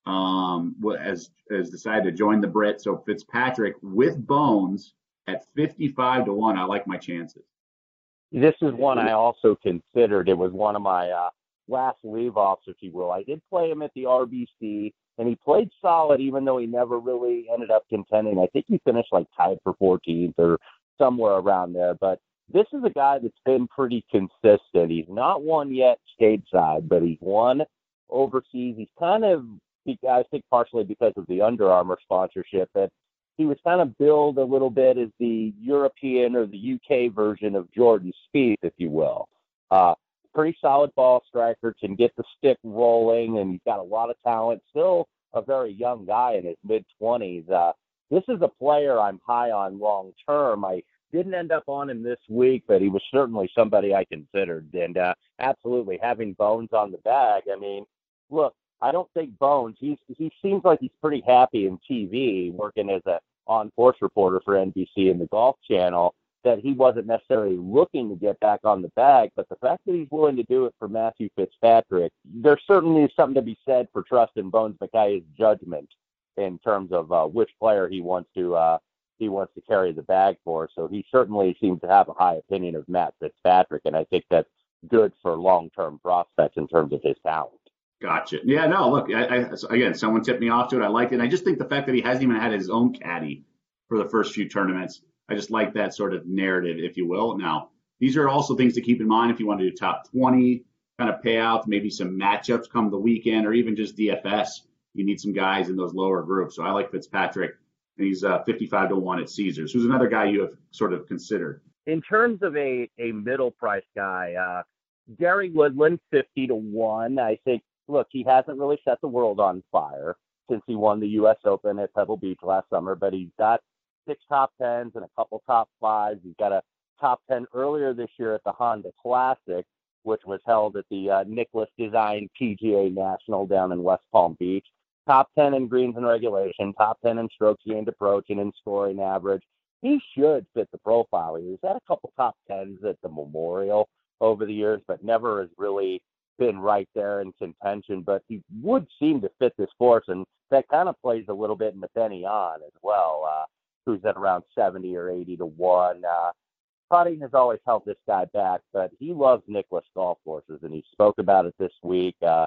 um, has, has decided to join the Brit. So Fitzpatrick with Bones at fifty-five to one. I like my chances. This is one I also considered. It was one of my uh, last leave-offs, if you will. I did play him at the R B C, and he played solid, even though he never really ended up contending. I think he finished like tied for fourteenth or somewhere around there. But this is a guy that's been pretty consistent. He's not won yet stateside, but he's won overseas. He's kind of, I think partially because of the Under Armour sponsorship, that he was kind of billed a little bit as the European or the U K version of Jordan Spieth, if you will. Uh, pretty solid ball striker, can get the stick rolling, and he's got a lot of talent. Still a very young guy in his mid-twenties. Uh, this is a player I'm high on long-term. I didn't end up on him this week, but he was certainly somebody I considered. And uh, absolutely, having Bones on the bag, I mean, look, I don't think Bones, he's, he seems like he's pretty happy in T V, working as a on-course reporter for N B C and the Golf Channel, that he wasn't necessarily looking to get back on the bag. But the fact that he's willing to do it for Matthew Fitzpatrick, there certainly is something to be said for trusting Bones McKay's judgment in terms of uh, which player he wants to uh, he wants to carry the bag for. So he certainly seems to have a high opinion of Matt Fitzpatrick, and I think that's good for long-term prospects in terms of his talent. Gotcha. Yeah, no, look, I, I, again, someone tipped me off to it. I liked it. And I just think the fact that he hasn't even had his own caddy for the first few tournaments, I just like that sort of narrative, if you will. Now, these are also things to keep in mind if you want to do top twenty, kind of payouts, maybe some matchups come the weekend, or even just D F S. You need some guys in those lower groups. So I like Fitzpatrick, and he's uh, fifty-five to one at Caesars. Who's another guy you have sort of considered? In terms of a, a middle price guy, uh, Gary Woodland, fifty to one. I think, look, he hasn't really set the world on fire since he won the U S Open at Pebble Beach last summer, but he's got six top tens and a couple top fives. He's got a top ten earlier this year at the Honda Classic, which was held at the uh, Nicklaus Design P G A National down in West Palm Beach. Top ten in greens and regulation, top ten in strokes gained approach and in scoring average. He should fit the profile. He's had a couple top tens at the Memorial over the years, but never has really been right there in contention. But he would seem to fit this course, and that kind of plays a little bit in the Benny On as well, uh, who's at around seventy or eighty to one. Uh, putting has always held this guy back, but he loves Nicklaus golf courses, and he spoke about it this week. Uh,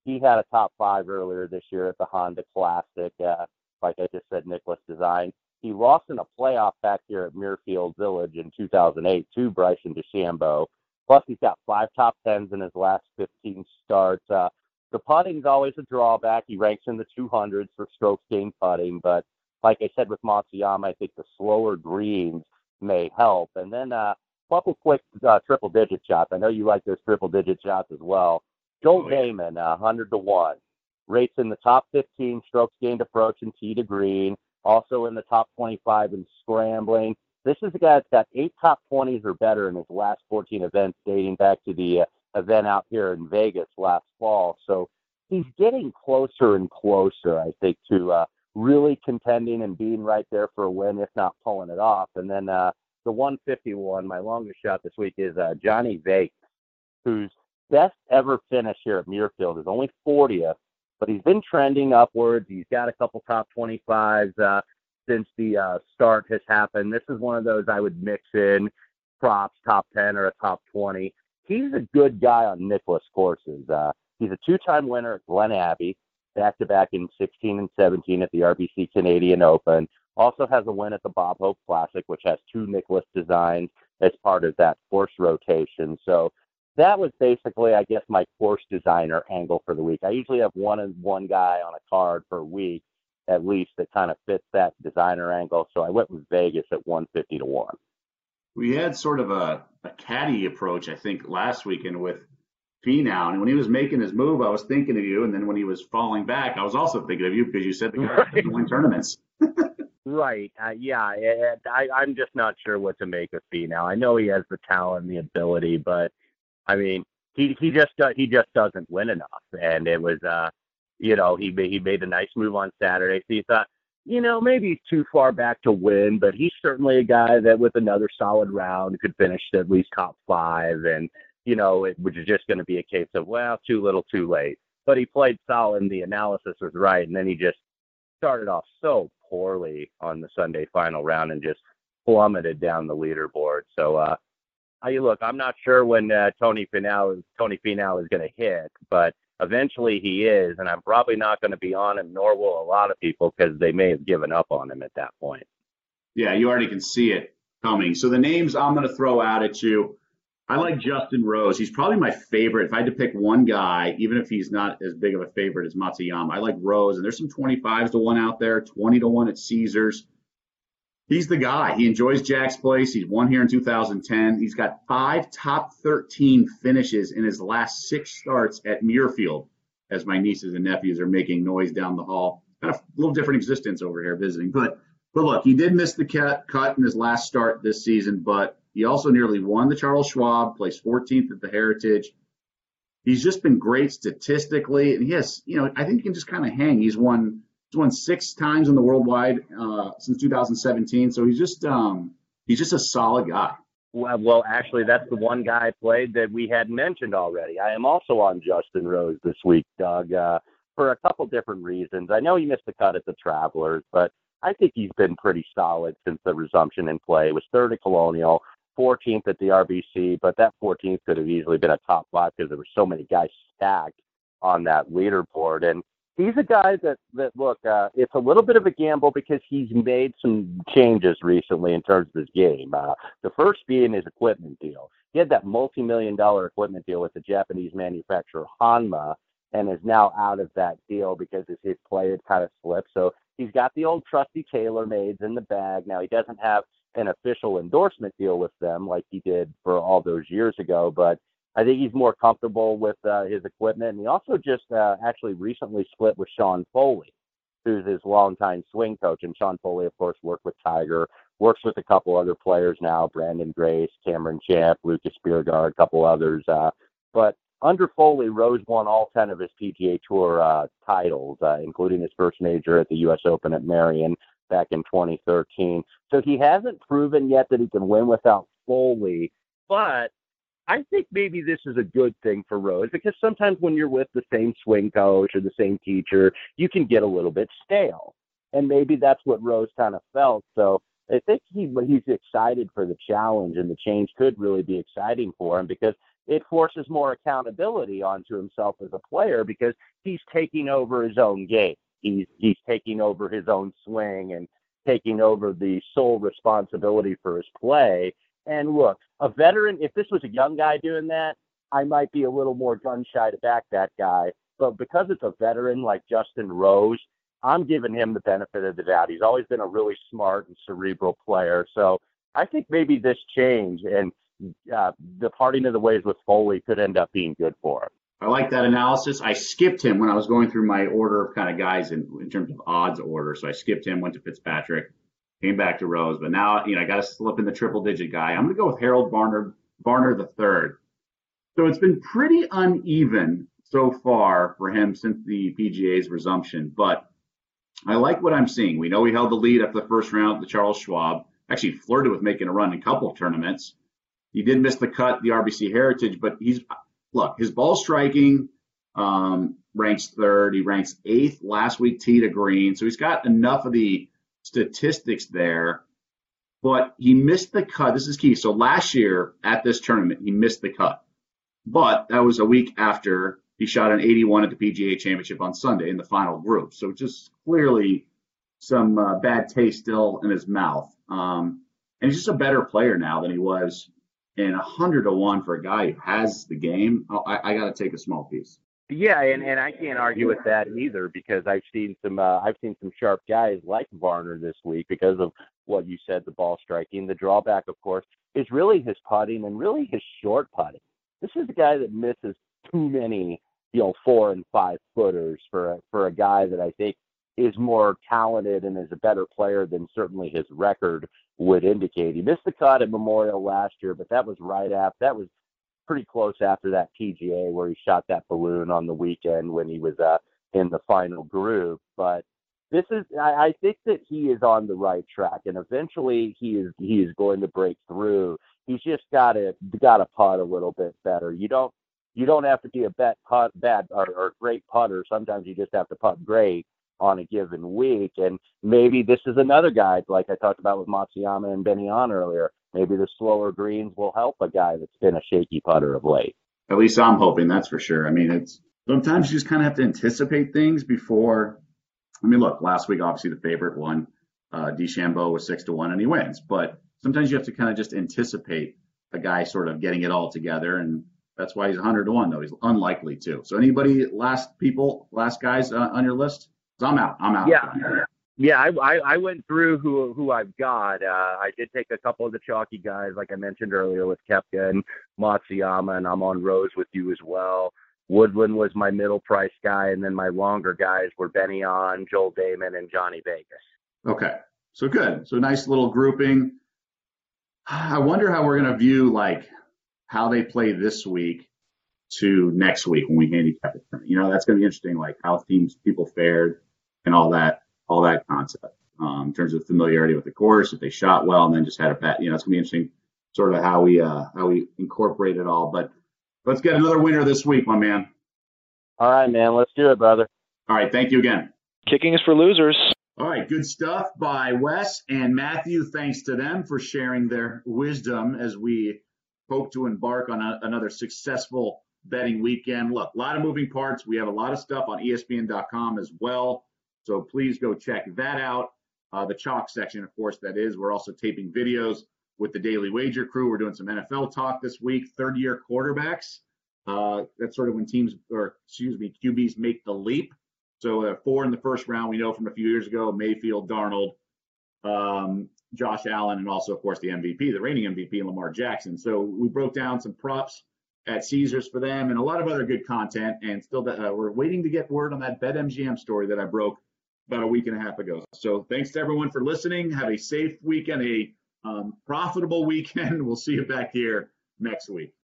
He had a top five earlier this year at the Honda Classic. Uh, like I just said, Nicklaus Design. He lost in a playoff back here at Muirfield Village in two thousand eight to Bryson DeChambeau. Plus, he's got five top tens in his last fifteen starts. Uh, the putting's always a drawback. He ranks in the two hundreds for strokes gained putting. But like I said with Matsuyama, I think the slower greens may help. And then uh, a couple quick uh, triple-digit shots. I know you like those triple-digit shots as well. Joel Damon, uh, one hundred to one. Rates in the top fifteen strokes gained approach and tee to green. Also in the top twenty-five in scrambling. This is a guy that's got eight top twenties or better in his last fourteen events dating back to the uh, event out here in Vegas last fall. So he's getting closer and closer, I think, to uh, really contending and being right there for a win, if not pulling it off. And then uh, the one fifty-one, my longest shot this week, is uh, Johnny Vegas, whose best ever finish here at Muirfield is only fortieth. But he's been trending upwards. He's got a couple top twenty-fives uh, since the uh, start has happened. This is one of those I would mix in props, top ten or a top twenty. He's a good guy on Nicklaus courses. Uh, he's a two-time winner at Glen Abbey, back-to-back in sixteen and seventeen at the R B C Canadian Open. Also has a win at the Bob Hope Classic, which has two Nicklaus designs as part of that course rotation. So that was basically, I guess, my course designer angle for the week. I usually have one and one guy on a card per week, at least, that kind of fits that designer angle. So I went with Vegas at one fifty to one. We had sort of a, a caddy approach, I think, last weekend with Finau. And when he was making his move, I was thinking of you. And then when he was falling back, I was also thinking of you because you said the guy doesn't win tournaments. Right. Uh, yeah. I, I'm just not sure what to make of Finau. I know he has the talent and the ability, but I mean, he he just uh, he just doesn't win enough, and it was uh, you know, he he made a nice move on Saturday. So you thought, you know, maybe he's too far back to win, but he's certainly a guy that with another solid round could finish at least top five, and you know, it which is just going to be a case of well, too little, too late. But he played solid, and the analysis was right, and then he just started off so poorly on the Sunday final round and just plummeted down the leaderboard. So. uh I, look, I'm not sure when uh, Tony Finau Tony Finau is going to hit, but eventually he is, and I'm probably not going to be on him, nor will a lot of people, because they may have given up on him at that point. Yeah, you already can see it coming. So the names I'm going to throw out at you, I like Justin Rose. He's probably my favorite. If I had to pick one guy, even if he's not as big of a favorite as Matsuyama, I like Rose. And there's some twenty-fives to one out there, twenty to one at Caesars. He's the guy. He enjoys Jack's Place. He's won here in two thousand ten. He's got five top thirteen finishes in his last six starts at Muirfield, as my nieces and nephews are making noise down the hall. Kind of a little different existence over here visiting. But but look, he did miss the cut, cut in his last start this season, but he also nearly won the Charles Schwab, placed fourteenth at the Heritage. He's just been great statistically. And he has, you know, I think he can just kind of hang. He's won He's won six times in the worldwide uh, since two thousand seventeen. So he's just um, he's just a solid guy. Well, well, actually, that's the one guy I played that we had mentioned already. I am also on Justin Rose this week, Doug, uh, for a couple different reasons. I know he missed the cut at the Travelers, but I think he's been pretty solid since the resumption in play. He was third at Colonial, fourteenth at the R B C, but that fourteenth could have easily been a top five because there were so many guys stacked on that leaderboard. And he's a guy that, that look, uh, it's a little bit of a gamble because he's made some changes recently in terms of his game. Uh, the first being his equipment deal. He had that multi-million dollar equipment deal with the Japanese manufacturer Hanma and is now out of that deal because his, his play had kind of slipped. So he's got the old trusty TaylorMades in the bag. Now, he doesn't have an official endorsement deal with them like he did for all those years ago, but I think he's more comfortable with uh, his equipment. And he also just uh, actually recently split with Sean Foley, who's his longtime swing coach. And Sean Foley, of course, worked with Tiger, works with a couple other players now, Brandon Grace, Cameron Champ, Lucas Bjerregaard, a couple others. Uh, but under Foley, Rose won all ten of his P G A Tour uh, titles, uh, including his first major at the U S Open at Marion back in twenty thirteen. So he hasn't proven yet that he can win without Foley, but I think maybe this is a good thing for Rose because sometimes when you're with the same swing coach or the same teacher, you can get a little bit stale. And maybe that's what Rose kind of felt. So I think he he's excited for the challenge, and the change could really be exciting for him because it forces more accountability onto himself as a player because he's taking over his own game. He's he's taking over his own swing and taking over the sole responsibility for his play. And look, a veteran, if this was a young guy doing that, I might be a little more gun shy to back that guy. But because it's a veteran like Justin Rose, I'm giving him the benefit of the doubt. He's always been a really smart and cerebral player. So I think maybe this change and uh, the parting of the ways with Foley could end up being good for him. I like that analysis. I skipped him when I was going through my order of kind of guys in, in terms of odds order. So I skipped him, went to Fitzpatrick, came back to Rose. But now, you know, I got to slip in the triple digit guy. I'm going to go with Harold Varner, Varner the third. So it's been pretty uneven so far for him since the P G A's resumption. But I like what I'm seeing. We know he held the lead after the first round at the Charles Schwab. Actually flirted with making a run in a couple of tournaments. He did miss the cut, the R B C Heritage, but he's look, his ball striking um, ranks third. He ranks eighth last week, tee to green. So he's got enough of the statistics there, but he missed the cut. This is key. So last year at this tournament, he missed the cut, but that was a week after he shot an eighty-one at the P G A Championship on Sunday in the final group. So just clearly some uh, bad taste still in his mouth. Um, and he's just a better player now than he was. And one hundred to one for a guy who has the game, oh, I, I got to take a small piece. Yeah, and, and I can't argue with that either because I've seen some uh, I've seen some sharp guys like Varner this week because of what you said, the ball striking. The drawback, of course, is really his putting and really his short putting. This is a guy that misses too many, you know, four and five footers for a, for a guy that I think is more talented and is a better player than certainly his record would indicate. He missed the cut at Memorial last year, but that was right after, that was pretty close after that P G A where he shot that balloon on the weekend when he was uh, in the final group. But this is, I, I think that he is on the right track, and eventually he is he is going to break through. He's just got to got to putt a little bit better. You don't you don't have to be a bad putt, bad or, or great putter. Sometimes you just have to putt great on a given week. And maybe this is another guy, like I talked about with Matsuyama and Ben An earlier. Maybe the slower greens will help a guy that's been a shaky putter of late. At least I'm hoping, that's for sure. I mean, it's sometimes you just kind of have to anticipate things before. I mean, look, last week, obviously the favorite won. Uh, DeChambeau was six to one and he wins. But sometimes you have to kind of just anticipate a guy sort of getting it all together. And that's why he's one hundred to one, though. He's unlikely to. So anybody, last people, last guys uh, on your list? So I'm out. I'm out. Yeah. Yeah, I, I, I went through who who I've got. Uh, I did take a couple of the chalky guys, like I mentioned earlier, with Koepka and Matsuyama, and I'm on Rose with you as well. Woodland was my middle price guy, and then my longer guys were Ben An, Joel Dahmen, and Johnny Vegas. Okay, so good. So nice little grouping. I wonder how we're going to view like how they play this week to next week when we handicap it. You know, that's going to be interesting, like how teams, people fared and all that. all that concept um, in terms of familiarity with the course, if they shot well and then just had a bet, you know, it's gonna be interesting sort of how we, uh, how we incorporate it all, but let's get another winner this week, my man. All right, man, let's do it, brother. All right. Thank you again. Kicking is for losers. All right. Good stuff by Wes and Matthew. Thanks to them for sharing their wisdom as we hope to embark on a, another successful betting weekend. Look, a lot of moving parts. We have a lot of stuff on E S P N dot com as well. So please go check that out. Uh, the chalk section, of course, that is. We're also taping videos with the Daily Wager crew. We're doing some N F L talk this week, third-year quarterbacks. Uh, that's sort of when teams, or excuse me, Q Bs make the leap. So uh, four in the first round, we know from a few years ago, Mayfield, Darnold, um, Josh Allen, and also, of course, the M V P, the reigning M V P, Lamar Jackson. So we broke down some props at Caesars for them and a lot of other good content. And still, uh, we're waiting to get word on that BetMGM story that I broke about a week and a half ago. So thanks to everyone for listening. Have a safe weekend, a um, profitable weekend. We'll see you back here next week.